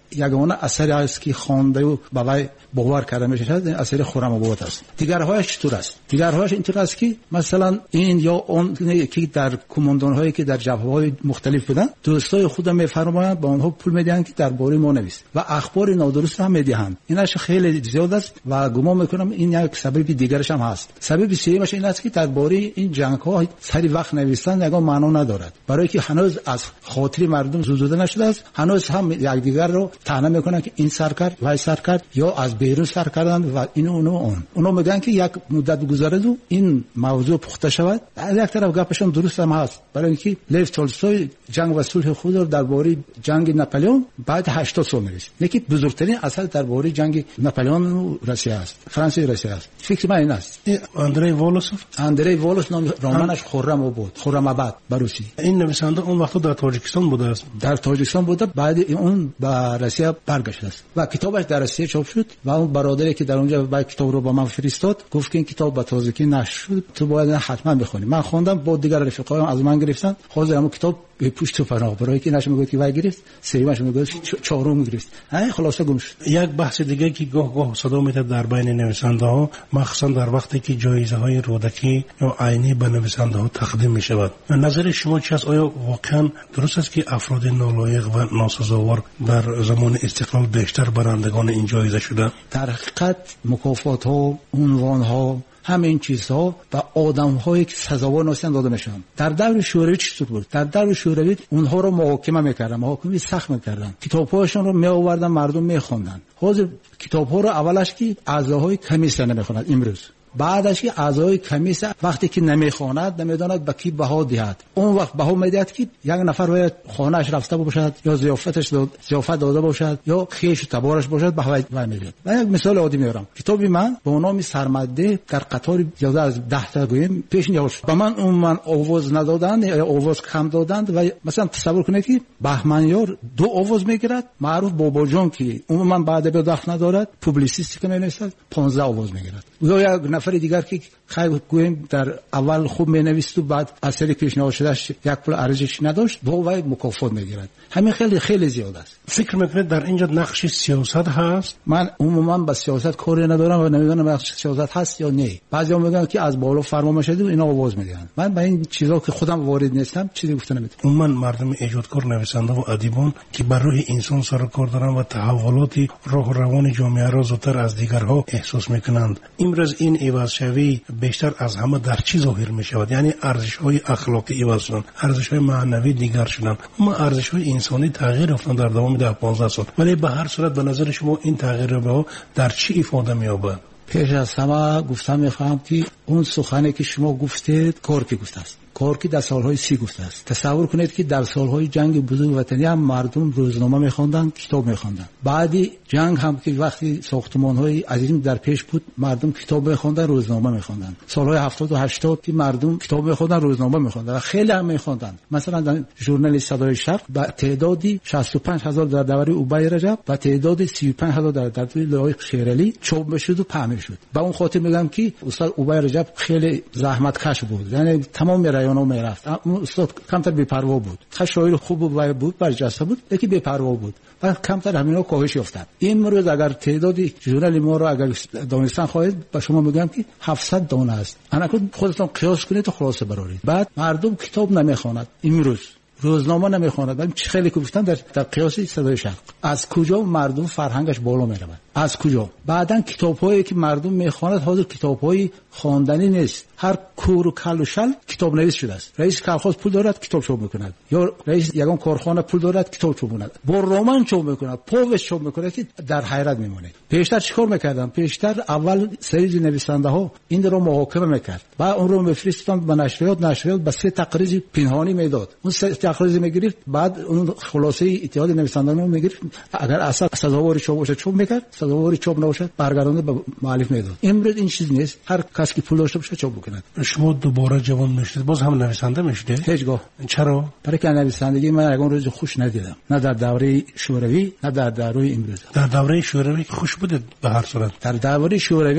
S22: یگانه اثری است که خوانده و باور باور کرده میشه اثر خرم آباد است. دیگرهایش چطور است؟ دیگرهایش اینطور است که مثلا این یا اون که در کماندان هایی که در جبهه های مختلف بودن دوستای خودم میفرمایند با اونها پول میدن که درباره ما نویس و اخبار نادرست هم میدهند. اینش خیلی زیاد است و گمان میکنم این یک سبب دیگرش هم هست. سبب سومش این است که درباره این جنگ ها سری وقت نوشتن یگان معنا ندارد، برای که هنوز از خاطر مردم زدوده نشده است. هنوز هم یکدیگر رو طعنه میکنن که این سر کرد وای سر کرد یا از بیرون سر کردن و اینو اونو اون اونو میگن که یک مدت گذره و این موضوع پخته شود. از یک طرف گپشون درست هم هست، برای اینکه لیو تولستوی جنگ و صلح خود رو درباره جنگ ناپلئون بعد هشتاد سال نوشت. یکی بزرگترین اثر درباره جنگ ناپلئون و روسیه است، فرانسه و روسیه است. فکر من این است.
S2: اندری والوسوف
S22: اندری والوس نام رمانش خرم آباد، خرم آباد بروسی.
S2: این نویسنده اون وقت در تاجیکستان بوده است.
S22: در تاجیکستان بوده، بعد اون به روسیه برگشته است و کتابش در روسیه چاپ شد و اون برادری که در اونجا با کتاب رو با من فرستاد گفت که این کتاب به تازگی نشر شد، تو باید حتما بخونی. من خوندم، با دیگر رفیقایم از من گرفتن، حاضر همون کتاب به پشت پناه برای که نشه میگه که وای گرفت، سومش میگه چهارم گرفت. ای خلاصه گم شد.
S2: یک بحث دیگه که گاه گاه صدا میاد در بین نویسنده ها، مخصوصا در وقتی که جایزه های رودکی یا عینی به نویسنده ها تقدیم می شود، نظر شما چی است؟ آیا واقعا درست است که افراد نالایق و ناسزاوار در زمان استقلال بیشتر برندگان این جایزه شده؟
S22: در حقیقت مکافات ها، عنوان ها، همین چیزها و آدم‌هایی که سزاوار نیستند داده میشن. در دور شوروی چطور بود؟ در دور شوروی اونها رو محاکمه میکردن، محاکمه سخت میکردن، کتاب‌هاشون رو میآوردن مردم میخوندن. حاضر کتاب‌ها رو اولش که اعضاهای کمیسیون نمیخونند، امروز بعدش که اعضای کمیسیون وقتی که نمیخواند نمیداند به کی بها دهد، اون وقت بها میدهد که یک نفر باید خانه‌اش رفته باشد یا ضیافتش داد ضیافت داده باشد یا خیش و تبارش باشد بها میدهد. من یک مثال عادی میارم. کتاب من با نام سرمده در قطار زیاده از ده تا گویم پیش نیاورد. با من اون من آواز ندادند یا آواز کم دادند و مثلا تصور کنید که بهمنیار دو آواز میگیرد، معروف بابا جان که اون من بعد به دخل ندارد، پوبلیسیستی که نمی‌نویسد پانزده آواز میگیرد. یا یک نفر دیگر که خیلی گویم در اول خوب مینویست و بعد اثری پیشنهاد شدهش یک پول ارزش نداشت، با وای مکافات میگیرد. همین خیلی خیلی زیاد است.
S2: فکر میکنید در اینجا نقش سیاست هست؟
S22: من عموما با سیاست کاری ندارم و نمیدونم نقش سیاست هست یا نه. بعضیا میگن که از بالا فرمان میشه و اینا آواز میدن. من با این چیزا که خودم وارد نیستم چیزی گفته نمیتونم.
S2: عموما مردم ایجادکار، نویسنده و ادیبان که بر روح انسان سر و کار دارن و تحولات راه و روان جامعه را زودتر از دیگرها احساس میکنند. امروز این عوض شوی بیشتر از همه در چی ظاهر می شود؟ یعنی ارزش های اخلاقی عوض شدن، ارزش های معنوی دیگر شدن، اما ارزش های انسانی تغییر یافتن در دوام ده پانزده سال. ولی به هر صورت به نظر شما این تغییر رو در چی افاده می یابد؟
S22: پیش از همه گفتم میخوام که اون سخنی که شما گفتید کورکی گفته است. کورکی در سالهای سی گفته است. تصور کنید که در سالهای جنگ بزرگ وطنی هم مردم روزنامه میخواندن، کتاب میخواندن. بعدی جنگ هم که وقتی ساختمان‌های عظیم در پیش بود، مردم کتاب میخواندن، روزنامه میخواندن. سالهای هفتاد و هشتاد که مردم کتاب میخواندن، روزنامه میخواندن و خیلی هم میخواندن. مثلا در ژورنال صدای شرق با تعدادی شصت و پنج هزار در دوره اوبای رجب و تعدادی سی و پنج هزار در دوره لایق شیرالی چاپ میشد و پهن شد. با اون خاطر میگم که استاد اوبای رجب خیلی زحمتکش بود. یعنی تمام رایانو میرفت. اون استاد کمتر بی‌پروا بود. خیلی شاعر خوب و بود، برجسته بود، لیکن بی‌پروا بود. و کمتر همینا کاهش یافتند. امروز اگر تعدادی ژورنال ما رو اگر دانستان خواهید با شما میگم که هفتصد دانه است. انا خودتون قیاس کنید و خلاصه برارید. بعد مردم کتاب نمیخواند. امروز روزنامه نمیخواند. من خیلی گفتم در در قیاس صدای شرق از کجا مردم فرهنگش بالا میره؟ از کجا؟ بعدن کتاب‌هایی که مردم میخواند حاضر کتاب‌های خواندنی نیست. هر کور و کل و شل کتاب نویس شده است. رئیس کارخانه پول دارد کتاب چاپ میکند، یا رئیس یگان کارخانه پول دارد کتاب چاپ میکند، با رمان چاپ میکند، پوست چاپ میکند که در حیرت میمونه. پیشتر چیکار میکردن؟ پیشتر اول سری نویسنده ها این رو محاکمه میکرد و اون رو میفرستند به نشریات، نشریات به سه تقریر پنهانی میداد. اون سه تقریر میگرفت، بعد اون خلاصه اتحاد نویسندگان رو میگرفت، اگر اصلا سزاوار چاپ باشه چاپ میکرد، سزاوار چاپ نباشه برگردونده به مؤلف میداد. امروز این چیز نیست. هر کس که پول داشته باشه چاپ بکنه.
S2: شما دوباره جوان میشید، باز هم نویسنده میشید؟
S22: هیچگاه.
S2: چرا؟
S22: برای که نویسندگی من یگان روز خوش ندیدم، نه در دوره شوروی نه در دوره امروز.
S2: در دوره شوروی خوش بودید به هر صورت؟
S22: در دوره شوروی هم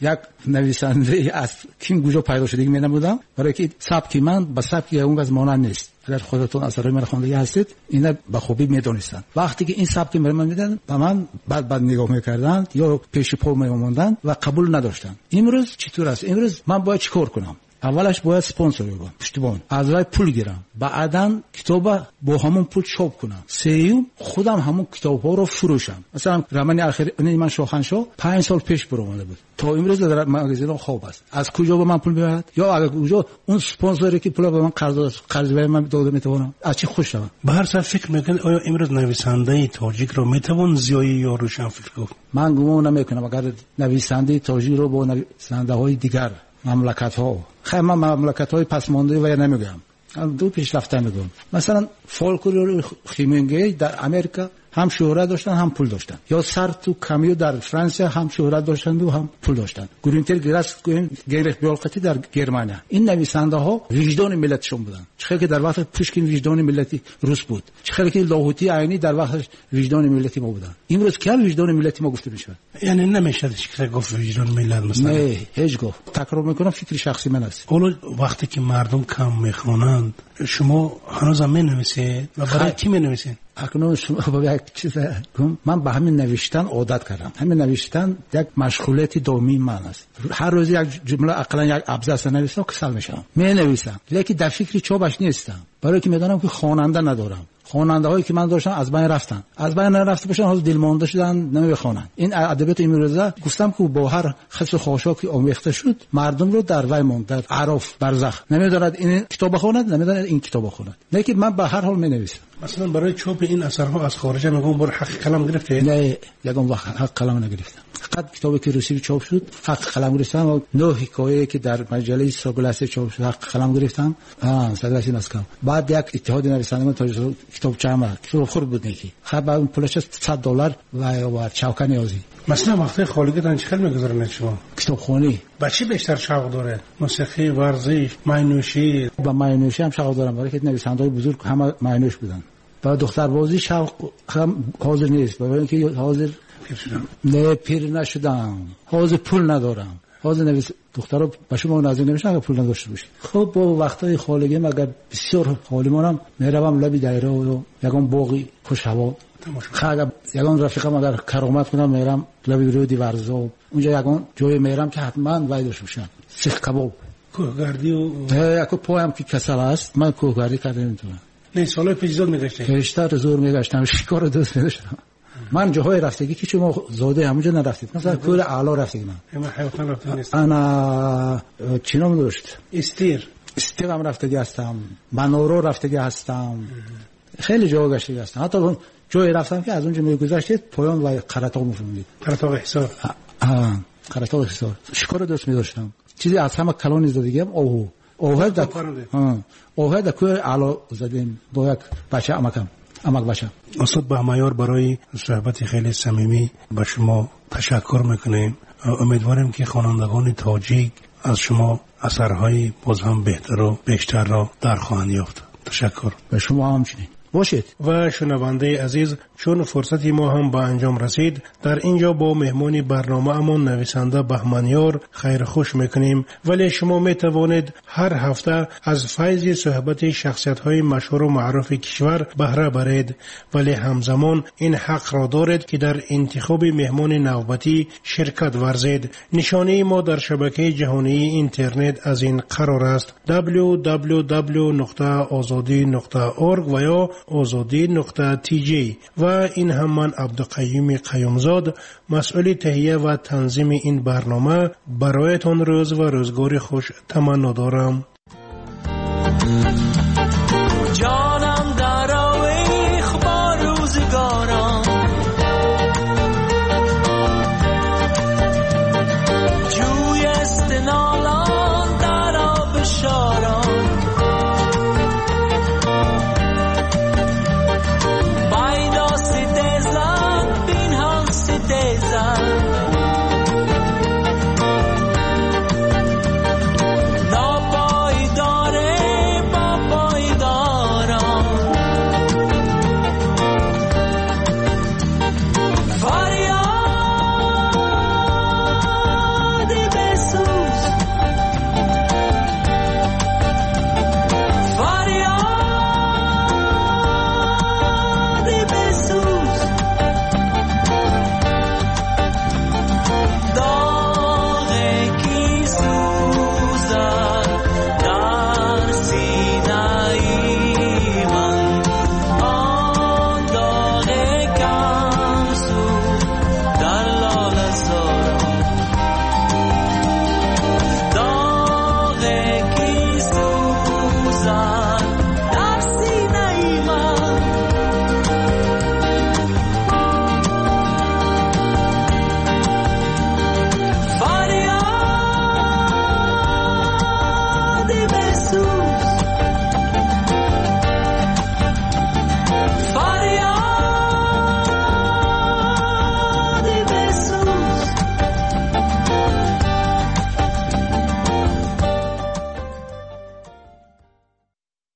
S22: یک نویسنده از کیم کجا پیدا شده می‌نمودم، برای که سبک من با سبک اون از مانند نیست. اگر خودتون اثرای من خوانده هستید اینا به خوبی میدونستن. وقتی که این سبک من میدن به من بعد بعد نگاه میکردن یا پیش پا میموندن و قبول نداشتن. امروز چطور است؟ امروز من باید چیکار کنم؟ اولش باید اسپانسر بگم، پشتیبان، از راه پول گیرم، بعداً کتاب با همون پول چاپ کنم، سوم خودم همون کتاب‌ها رو فروشم. مثلا رمان اخیر من شاهنشاه پنج سال پیش برآمده بود، تا امروز در مغازه خواب است. از کجا به من پول میاد؟ یا اگر کجا اون اسپانسری که پول به من قرض قرض به من داده میتونم از چی خوش شوم؟
S2: به هر صورت فکر میکنید آیا امروز نویسنده تاجیک رو میتوان زیایی یا روشن فکر گفت؟
S22: من گمان نمیکنم اگر نویسنده تاجیک رو با نویسنده‌های دیگر مملکت ها، خیلی من مملکت های پسمانده و یا نمیگم، دو پیشرفته میگم. مثلا فولکلور خیمینگی در امریکا هم شهرت داشتن هم پول داشتن، یا سارتو کامیو در فرانسه هم شهرت داشتن و هم پول داشتن، گرینتر گراس گریخ بیالقتی در گرمانیا. این نویسنده ها وجدان ملتشون بودن، چه که در وقت پوشکین وجدان ملتی روس بود، چه که لاهوتی عینی در وقت وجدان ملتی ما بودن. امروز که وجدان ملتی ما گفته میشه،
S2: یعنی نمیشه که گفت وجدان ملت مثلا.
S22: نه هیچ گفت، تکرار میکنم، فکر شخصی من است.
S2: حالا وقتی که مردم کم میخونند شما هنوز هم مینویسید و برای کی مینویسید؟
S22: اکنون شما با یک چیز گم، من به همین نوشتن عادت کردم. همین نوشتن یک مشغولیت دائمی من است. هر روز یک جمله اقلا یک ابزار نویسم کسل میشم، می نویسم، لیکن در فکر چوبش نیستم، برای که میدونم که خواننده ندارم. خواننده هایی که من داشتم از بین رفتن، از بین رفته باشن، حالا دلمانده شدن، نمیخوانن. این ادبیات امروزه گفتم که با هر خس و خاشاکی آمیخته شد، مردم رو در وی ماند، در عرف برزخ، نمیداند این کتاب بخواند، نمیداند این کتاب بخواند. لیکن من به هر حال مینویسم.
S2: مثلا برای چاپ این اثرها از خارج میگم بر حق قلم گرفته؟
S22: نه، یگان وقت حق قلم نگرفتم. فقط کتابی که روسی چاپ شد حق قلم گرفتم و نه حکایه که در مجله سوگلاس چاپ شد حق قلم گرفتم. ها سوگلاس مسکو. بعد یک اتحاد نویسندگان تاجر کتاب چما کتاب خورد بود نکی. خب اون پولش صد دلار و و چاوکا نیازی.
S2: مثلا وقتی خالگیتان چقدر میگذارن شما؟
S22: کتابخوانی.
S2: با چی بیشتر شوق داره؟ موسیقی، ورزش، معنوشی؟
S22: با معنوشی هم شوق دارم، برای که نویسنده‌های بزرگ همه معنوش بودن. با دختر بازی شوق هم حاضر نیست، برای اینکه حاضر
S2: پیر شدم.
S22: نه پیر نشدم، حاضر پول ندارم. حاضر نویس دخترها با شما نازی نمیشن اگر پول نداشته باشید. خب با وقتای خالگی مگر بسیار حالیمونم میروم لبی دایره و یگان باقی خوش هوا خاگه یگان رفیقم اگر کرامت کنم میرم لبی رودی ورزو، اونجا یگان جای میرم که حتما وایدش بشن سیخ کباب
S2: کوهگردی و
S22: اکو پایم که کسل است، من کوهگردی کردم نمیتونم.
S2: نه سالای پیش زود میگشتی؟
S22: بیشتر زور میگشتم، شکار دوست میداشتم. من جاهای رفتگی که شما زاده همونجا نرفتید، مثلا کور اعلا رفتگی من
S2: من حیوان رفتم نیست.
S22: انا چی نام داشت؟
S2: استیر
S22: استیر هم رفتگی هستم، منورو رفتگی هستم، خیلی جا گشتگی هستم. حتی جایی رفتم که از اونجا میگذشتید پایان و قرطاق میشوندید.
S2: قرطاق حصار.
S22: آه قرطاق حصار. شکار دوست میداشتم. چیزی از همه کلانی زدگیم اوه اوه در اوه در کور اعلا زدیم با یک بچه امکم امک بچه.
S2: استاد بهمایار برای صحبت خیلی صمیمی به شما تشکر میکنیم. امیدواریم که خوانندگان تاجیک از شما اثرهای باز هم بهتر و بیشتر را در خواهند یافت. تشکر.
S22: به شما همچنین باشید.
S2: و شنونده عزیز، چون فرصتی ما هم به انجام رسید، در اینجا با مهمانی برنامه امان نویسنده بهمنیار خیر خوش میکنیم. ولی شما میتوانید هر هفته از فیض صحبت شخصیت های مشهور و معروف کشور بهره برید، ولی همزمان این حق را دارید که در انتخاب مهمان نوبتی شرکت ورزید. نشانه ما در شبکه جهانی اینترنت از این قرار است: دبلیو دبلیو دبلیو نقطه آزادی نقطه اورگ و یا آزادی نقطه تی جی. و این هم من عبدالقیوم قیومزاد، مسئول تهیه و تنظیم این برنامه، برایتان روز و روزگار خوش تمنا دارم.